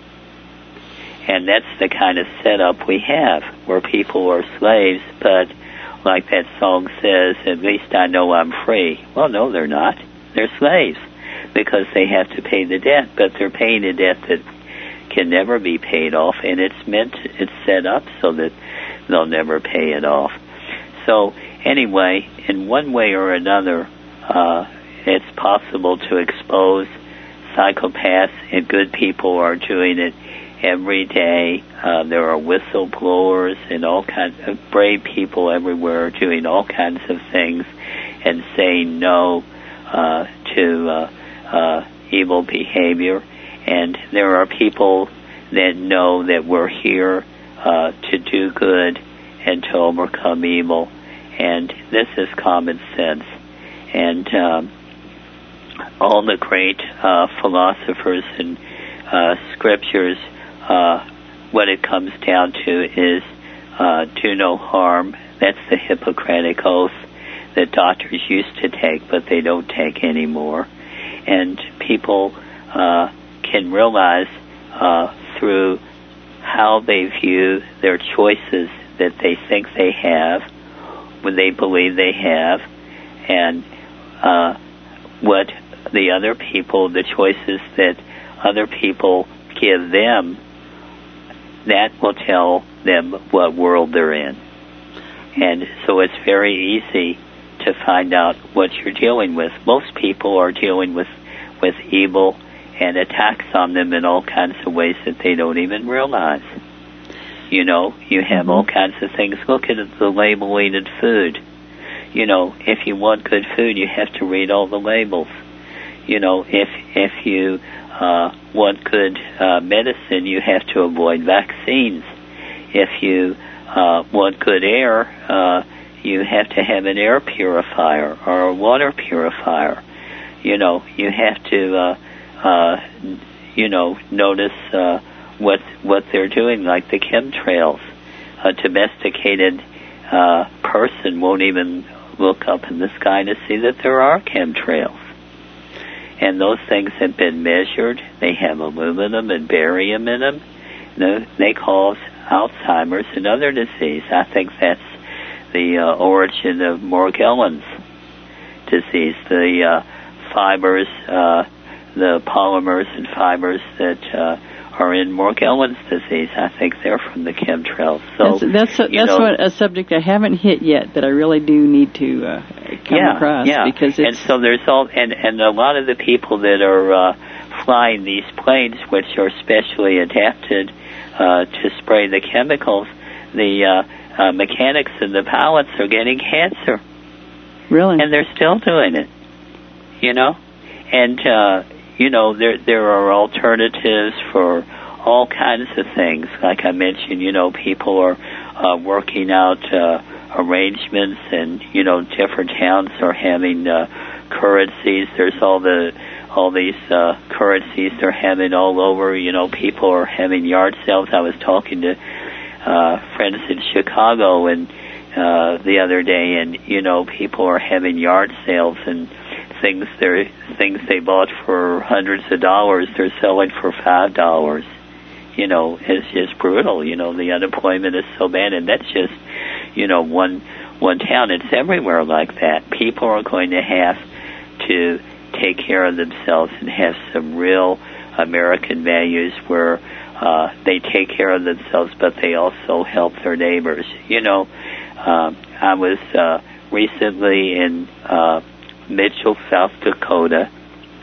And that's the kind of setup we have, where people are slaves, but like that song says, at least I know I'm free. Well, no, they're not. They're slaves because they have to pay the debt, but they're paying a debt that can never be paid off, and it's set up so that they'll never pay it off. So anyway, in one way or another, it's possible to expose psychopaths, and good people are doing it every day. There are whistleblowers and all kinds of brave people everywhere doing all kinds of things and saying no to evil behavior. And there are people that know that we're here to do good and to overcome evil. And this is common sense. And all the great philosophers and scriptures, what it comes down to is do no harm. That's the Hippocratic Oath that doctors used to take, but they don't take anymore. And people can realize through how they view their choices that they think they have, when they believe they have, and what the other people, the choices that other people give them, that will tell them what world they're in. And so it's very easy to find out what you're dealing with. Most people are dealing with evil and attacks on them in all kinds of ways that they don't even realize. You have all kinds of things. Look at the labeling in food. If you want good food, you have to read all the labels. If you want good medicine, you have to avoid vaccines. If you want good air, you have to have an air purifier or a water purifier. You have to, notice what they're doing, like the chemtrails. A domesticated person won't even look up in the sky to see that there are chemtrails. And those things have been measured. They have aluminum and barium in them. They cause Alzheimer's and other disease. I think that's the origin of Morgellons disease. The fibers, the polymers and fibers that are in Morgellons disease, I think they're from the chemtrails. So that's a subject I haven't hit yet that I really do need to come across. Yeah. Because and so there's all and a lot of the people that are flying these planes, which are specially adapted to spray the chemicals, the mechanics and the pilots are getting cancer. Really? And they're still doing it. you know? And, you know, there are alternatives for all kinds of things. Like I mentioned, you know, people are working out arrangements, and, you know, different towns are having currencies. There's all these currencies they're having all over. You know, people are having yard sales. I was talking to friends in Chicago and the other day, and, you know, people are having yard sales, and things they bought for hundreds of dollars, they're selling for $5. You know, it's just brutal. You know, the unemployment is so bad, and that's just, you know, one town. It's everywhere like that. People are going to have to take care of themselves and have some real American values where they take care of themselves, but they also help their neighbors. You know, I was recently in Mitchell, South Dakota,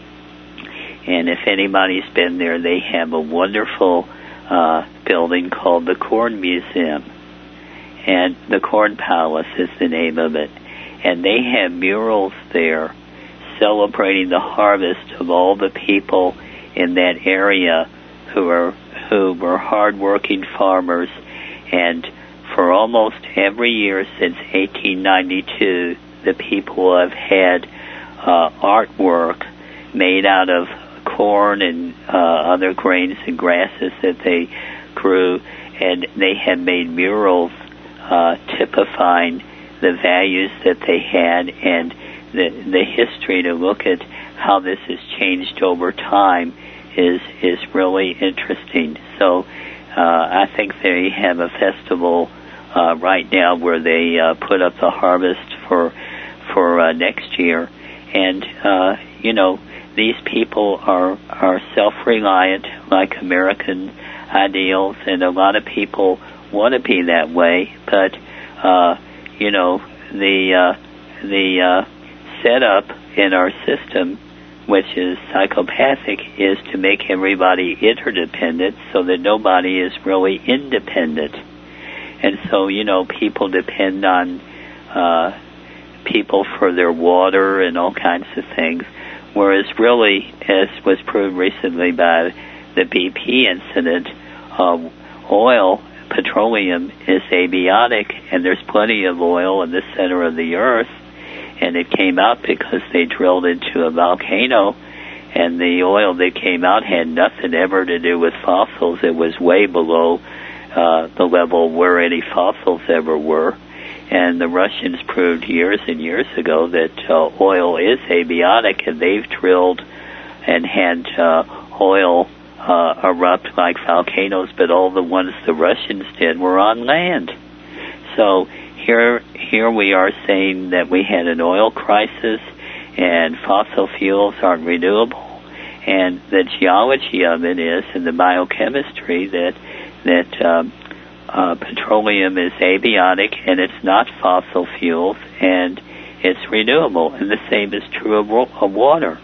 and if anybody's been there, they have a wonderful building called the Corn Museum, and the Corn Palace is the name of it. And they have murals there celebrating the harvest of all the people in that area who were hardworking farmers. And for almost every year since 1892, the people have had artwork made out of corn and other grains and grasses that they grew, and they have made murals typifying the values that they had and the history. To look at how this has changed over time is really interesting. So I think they have a festival right now where they put up the harvest for next year, and you know, these people are self-reliant, like American ideals, and a lot of people want to be that way. But you know, the setup in our system, which is psychopathic, is to make everybody interdependent so that nobody is really independent. And so, you know, people depend on people for their water and all kinds of things. Whereas really, as was proved recently by the BP incident, petroleum is abiotic, and there's plenty of oil in the center of the earth, and it came out because they drilled into a volcano, and the oil that came out had nothing ever to do with fossils. It was way below the level where any fossils ever were. And the Russians proved years and years ago that oil is abiotic, and they've drilled and had oil erupt like volcanoes, but all the ones the Russians did were on land. So here we are saying that we had an oil crisis and fossil fuels aren't renewable, and the geology of it is, and the biochemistry, that petroleum is abiotic and it's not fossil fuels and it's renewable, and the same is true of water.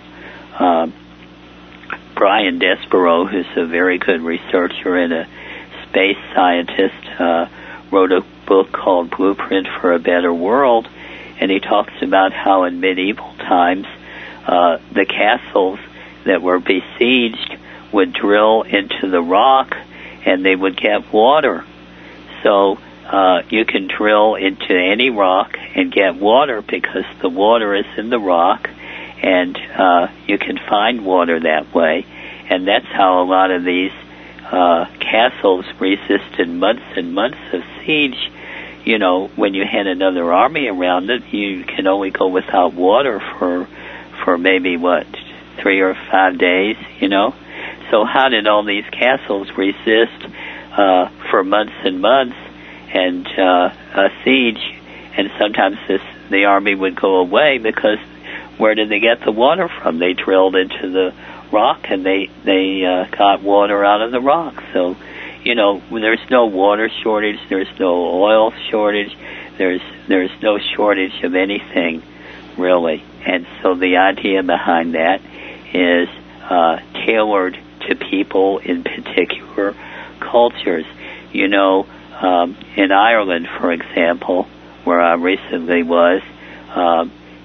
Brian Desborough, who's a very good researcher and a space scientist, wrote a book called Blueprint for a Better World, and he talks about how in medieval times the castles that were besieged would drill into the rock and they would get water. So you can drill into any rock and get water because the water is in the rock, and you can find water that way. And that's how a lot of these castles resisted months and months of siege. You know, when you had another army around it, you can only go without water for maybe, 3 or 5 days, you know? So how did all these castles resist for months and months and a siege? And sometimes the army would go away because where did they get the water from? They drilled into the rock and they got water out of the rock. So, you know, there's no water shortage, there's no oil shortage, there's no shortage of anything, really. And so the idea behind that is tailored to people in particular cultures. You know, in Ireland, for example, where I recently was,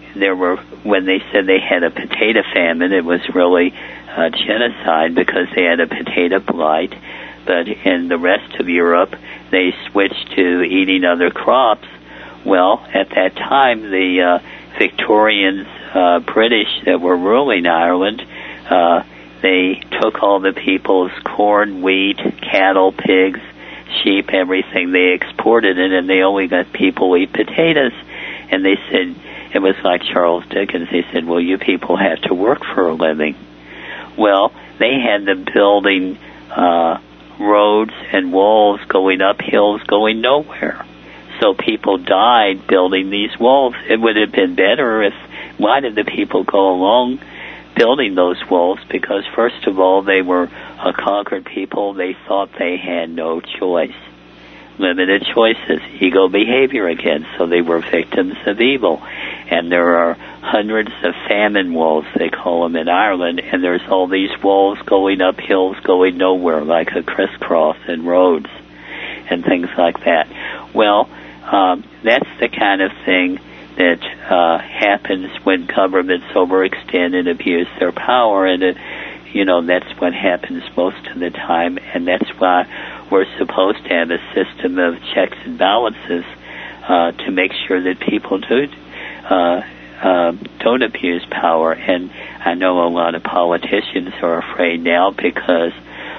when they said they had a potato famine, it was really genocide because they had a potato blight. But in the rest of Europe, they switched to eating other crops. Well, at that time, the Victorians, British that were ruling Ireland, they took all the people's corn, wheat, cattle, pigs, sheep, everything. They exported it, and they only let people eat potatoes. And they said, it was like Charles Dickens. They said, well, you people have to work for a living. Well, they had them building roads and walls going up hills going nowhere. So people died building these walls. It would have been better if, why did the people go along building those walls? Because first of all, they were a conquered people. They thought they had no choice. Limited choices, ego behavior again. So they were victims of evil. And there are hundreds of famine walls, they call them in Ireland, and there's all these walls going up hills going nowhere, like a crisscross and roads and things like that. Well, that's the kind of thing that happens when governments overextend and abuse their power, and that's what happens most of the time, and that's why we're supposed to have a system of checks and balances to make sure that people don't abuse power. And I know a lot of politicians are afraid now because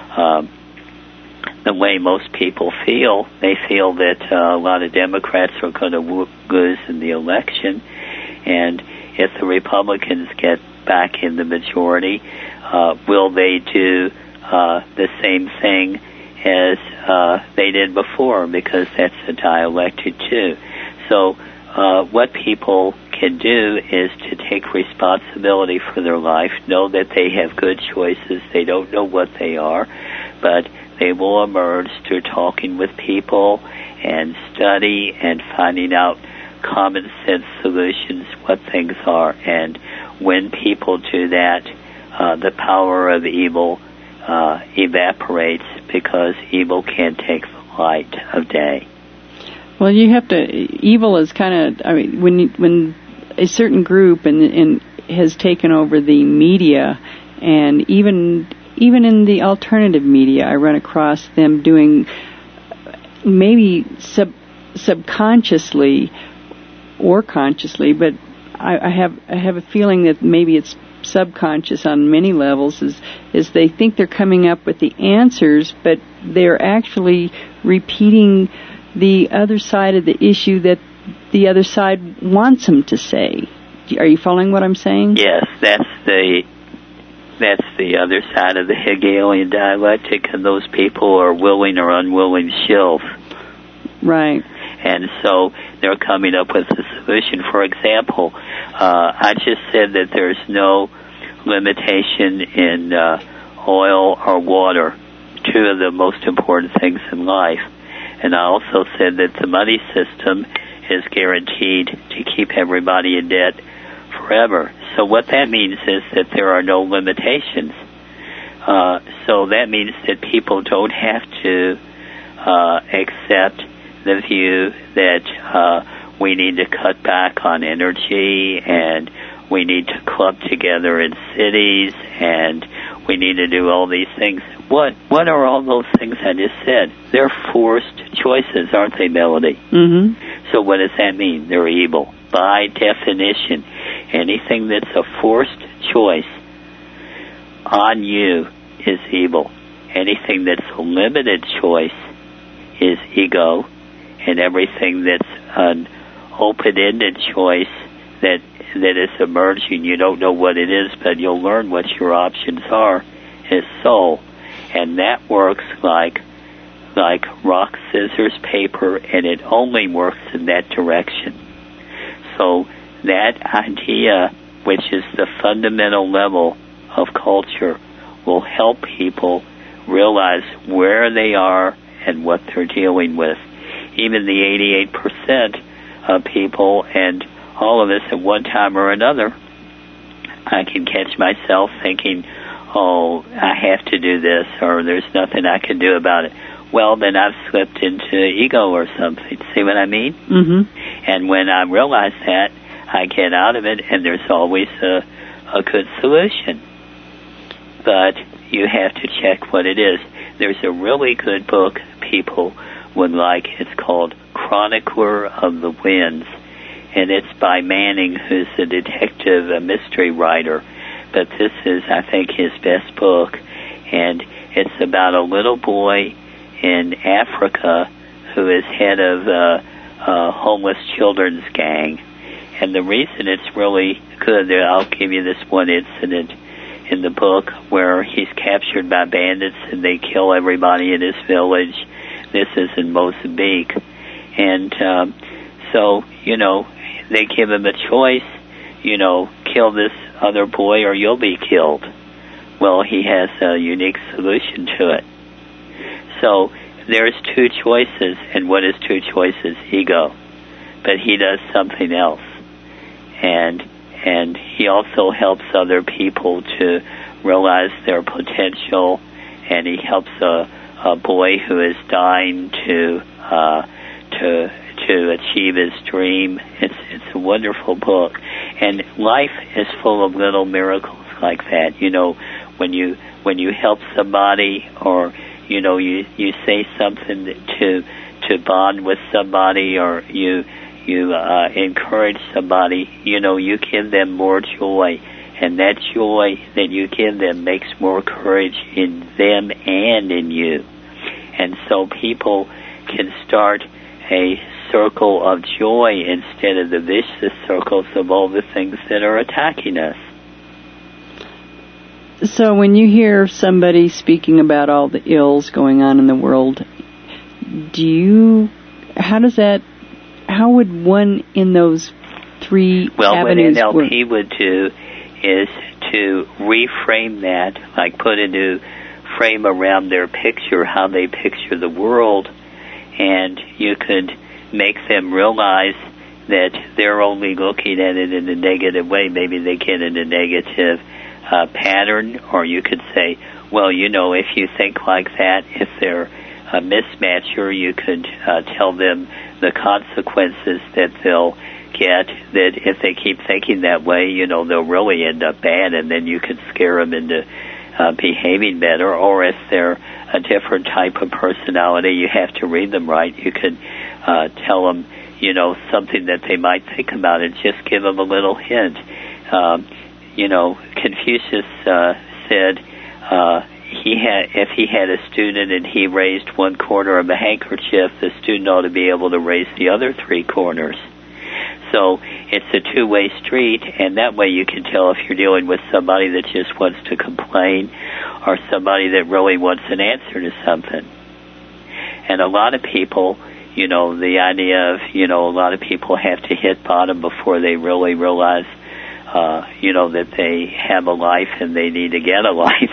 the way most people feel, they feel that a lot of Democrats are going to lose in the election, and if the Republicans get back in the majority, will they do the same thing as they did before? Because that's a dialectic too. So what people can do is to take responsibility for their life, know that they have good choices. They don't know what they are, but they will emerge through talking with people and study and finding out common sense solutions, what things are. And when people do that, the power of evil evaporates because evil can't take the light of day. Well, you have to. Evil is kind of. I mean, when a certain group and has taken over the media, and even in the alternative media, I run across them doing maybe subconsciously or consciously, but I have a feeling that maybe it's subconscious on many levels. Is they think they're coming up with the answers, but they're actually repeating the other side of the issue that the other side wants them to say. Are you following what I'm saying? Yes, that's the other side of the Hegelian dialectic, and those people are willing or unwilling shills. Right. And so they're coming up with a solution. For example, I just said that there's no limitation in oil or water, two of the most important things in life. And I also said that the money system is guaranteed to keep everybody in debt forever. So what that means is that there are no limitations. So that means that people don't have to accept the view that we need to cut back on energy, and we need to club together in cities, and we need to do all these things. What are all those things I just said? They're forced choices, aren't they, Melody? Mm-hmm. So what does that mean? They're evil. By definition, anything that's a forced choice on you is evil. Anything that's a limited choice is ego, and everything that's an open-ended choice that is emerging, you don't know what it is, but you'll learn what your options are, is soul. And that works like rock, scissors, paper, and it only works in that direction. So that idea, which is the fundamental level of culture, will help people realize where they are and what they're dealing with. Even the 88% of people, and all of us at one time or another, I can catch myself thinking, oh, I have to do this, or there's nothing I can do about it. Well, then I've slipped into ego or something. See what I mean? Mm-hmm. And when I realize that, I get out of it, and there's always a good solution. But you have to check what it is. There's a really good book people would like. It's called Chronicler of the Winds, and it's by Manning, who's a detective, a mystery writer. But this is, I think, his best book, and it's about a little boy in Africa who is head of a homeless children's gang. And the reason it's really good, I'll give you this one incident in the book where he's captured by bandits and they kill everybody in his village. This is in Mozambique. And so, they give him a choice, kill this other boy or you'll be killed. Well, he has a unique solution to it. So there's two choices, and what is two choices? Ego. But he does something else. And he also helps other people to realize their potential, and he helps a boy who is dying to achieve his dream. It's a wonderful book, and life is full of little miracles like that. When you help somebody, or you say something to bond with somebody, or you encourage somebody, you give them more joy, and that joy that you give them makes more courage in them and in you. And so people can start a circle of joy instead of the vicious circles of all the things that are attacking us. So when you hear somebody speaking about all the ills going on in the world, how would one in those three avenues what NLP work? would do is to reframe that, like put a new frame around their picture, how they picture the world, and you could make them realize that they're only looking at it in a negative way. Maybe they get in a negative pattern, or you could say, well, if you think like that, if they're a mismatcher, you could tell them the consequences that they'll get, that if they keep thinking that way, they'll really end up bad, and then you could scare them into behaving better. Or if they're a different type of personality, you have to read them right. You could tell them, something that they might think about, and just give them a little hint. Confucius said if he had a student and he raised one corner of a handkerchief, the student ought to be able to raise the other three corners. So it's a two-way street, and that way you can tell if you're dealing with somebody that just wants to complain or somebody that really wants an answer to something. And a lot of people, the idea of, a lot of people have to hit bottom before they really realize that they have a life and they need to get a life.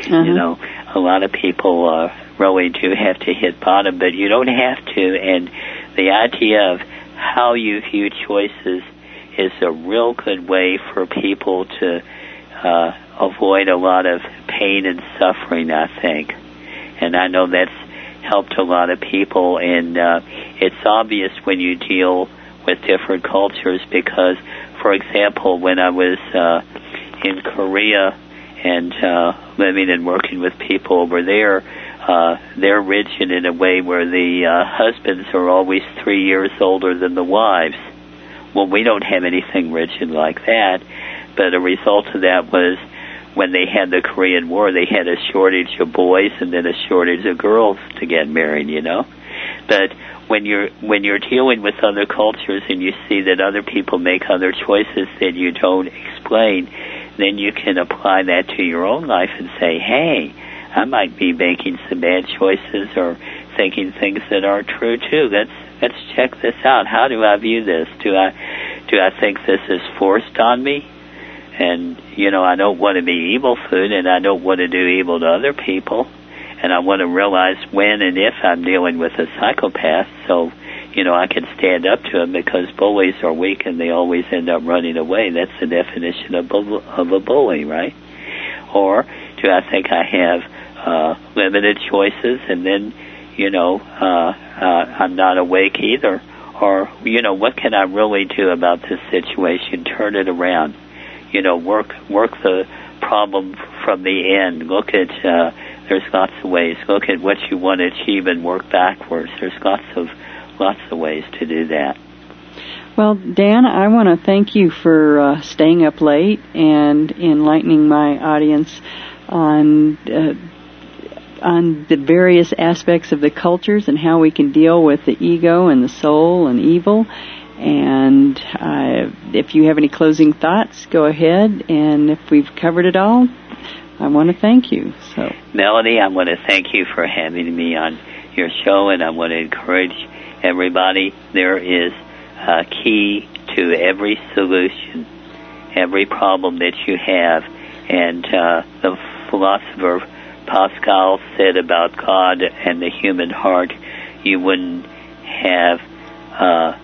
A lot of people really do have to hit bottom, but you don't have to. And the idea of how you view choices is a real good way for people to avoid a lot of pain and suffering, I think. And I know that's helped a lot of people. And it's obvious when you deal with different cultures because, for example, when I was in Korea and living and working with people over there, they're rigid in a way where the husbands are always 3 years older than the wives. Well, we don't have anything rigid like that, but a result of that was when they had the Korean War, they had a shortage of boys and then a shortage of girls to get married, But when you're dealing with other cultures and you see that other people make other choices that you don't explain, then you can apply that to your own life and say, hey, I might be making some bad choices or thinking things that aren't true too. Let's check this out. How do I view this? Do I think this is forced on me? And, I don't want to be evil food, and I don't want to do evil to other people. And I want to realize when and if I'm dealing with a psychopath so, I can stand up to him, because bullies are weak and they always end up running away. That's the definition of a bully, right? Or do I think I have limited choices and then, I'm not awake either? or what can I really do about this situation? Turn it around. Work the problem from the end. Look at there's lots of ways. Look at what you want to achieve and work backwards. There's lots of ways to do that. Well, Dan, I want to thank you for staying up late and enlightening my audience on the various aspects of the cultures and how we can deal with the ego and the soul and evil. And if you have any closing thoughts, go ahead. And if we've covered it all, I want to thank you. So, Melody, I want to thank you for having me on your show, and I want to encourage everybody. There is a key to every solution, every problem that you have. And the philosopher Pascal said about God and the human heart, you wouldn't have a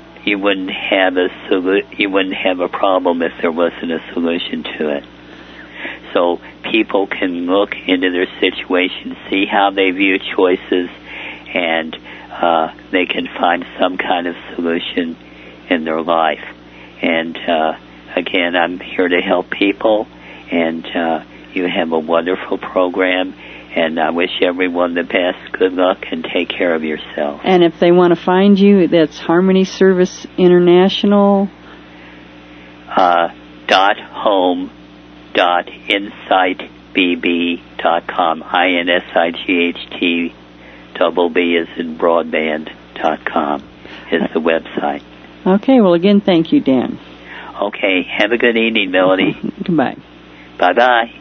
problem if there wasn't a solution to it. So people can look into their situation, see how they view choices, and they can find some kind of solution in their life. And again, I'm here to help people, and you have a wonderful program, and I wish everyone the best. Good luck, and take care of yourself. And if they want to find you, that's Harmony Service International. .home.insightbb.com. INSIGHT is in broadband.com is the website. Okay, well, again, thank you, Dan. Okay, have a good evening, Melody. Goodbye. Bye-bye.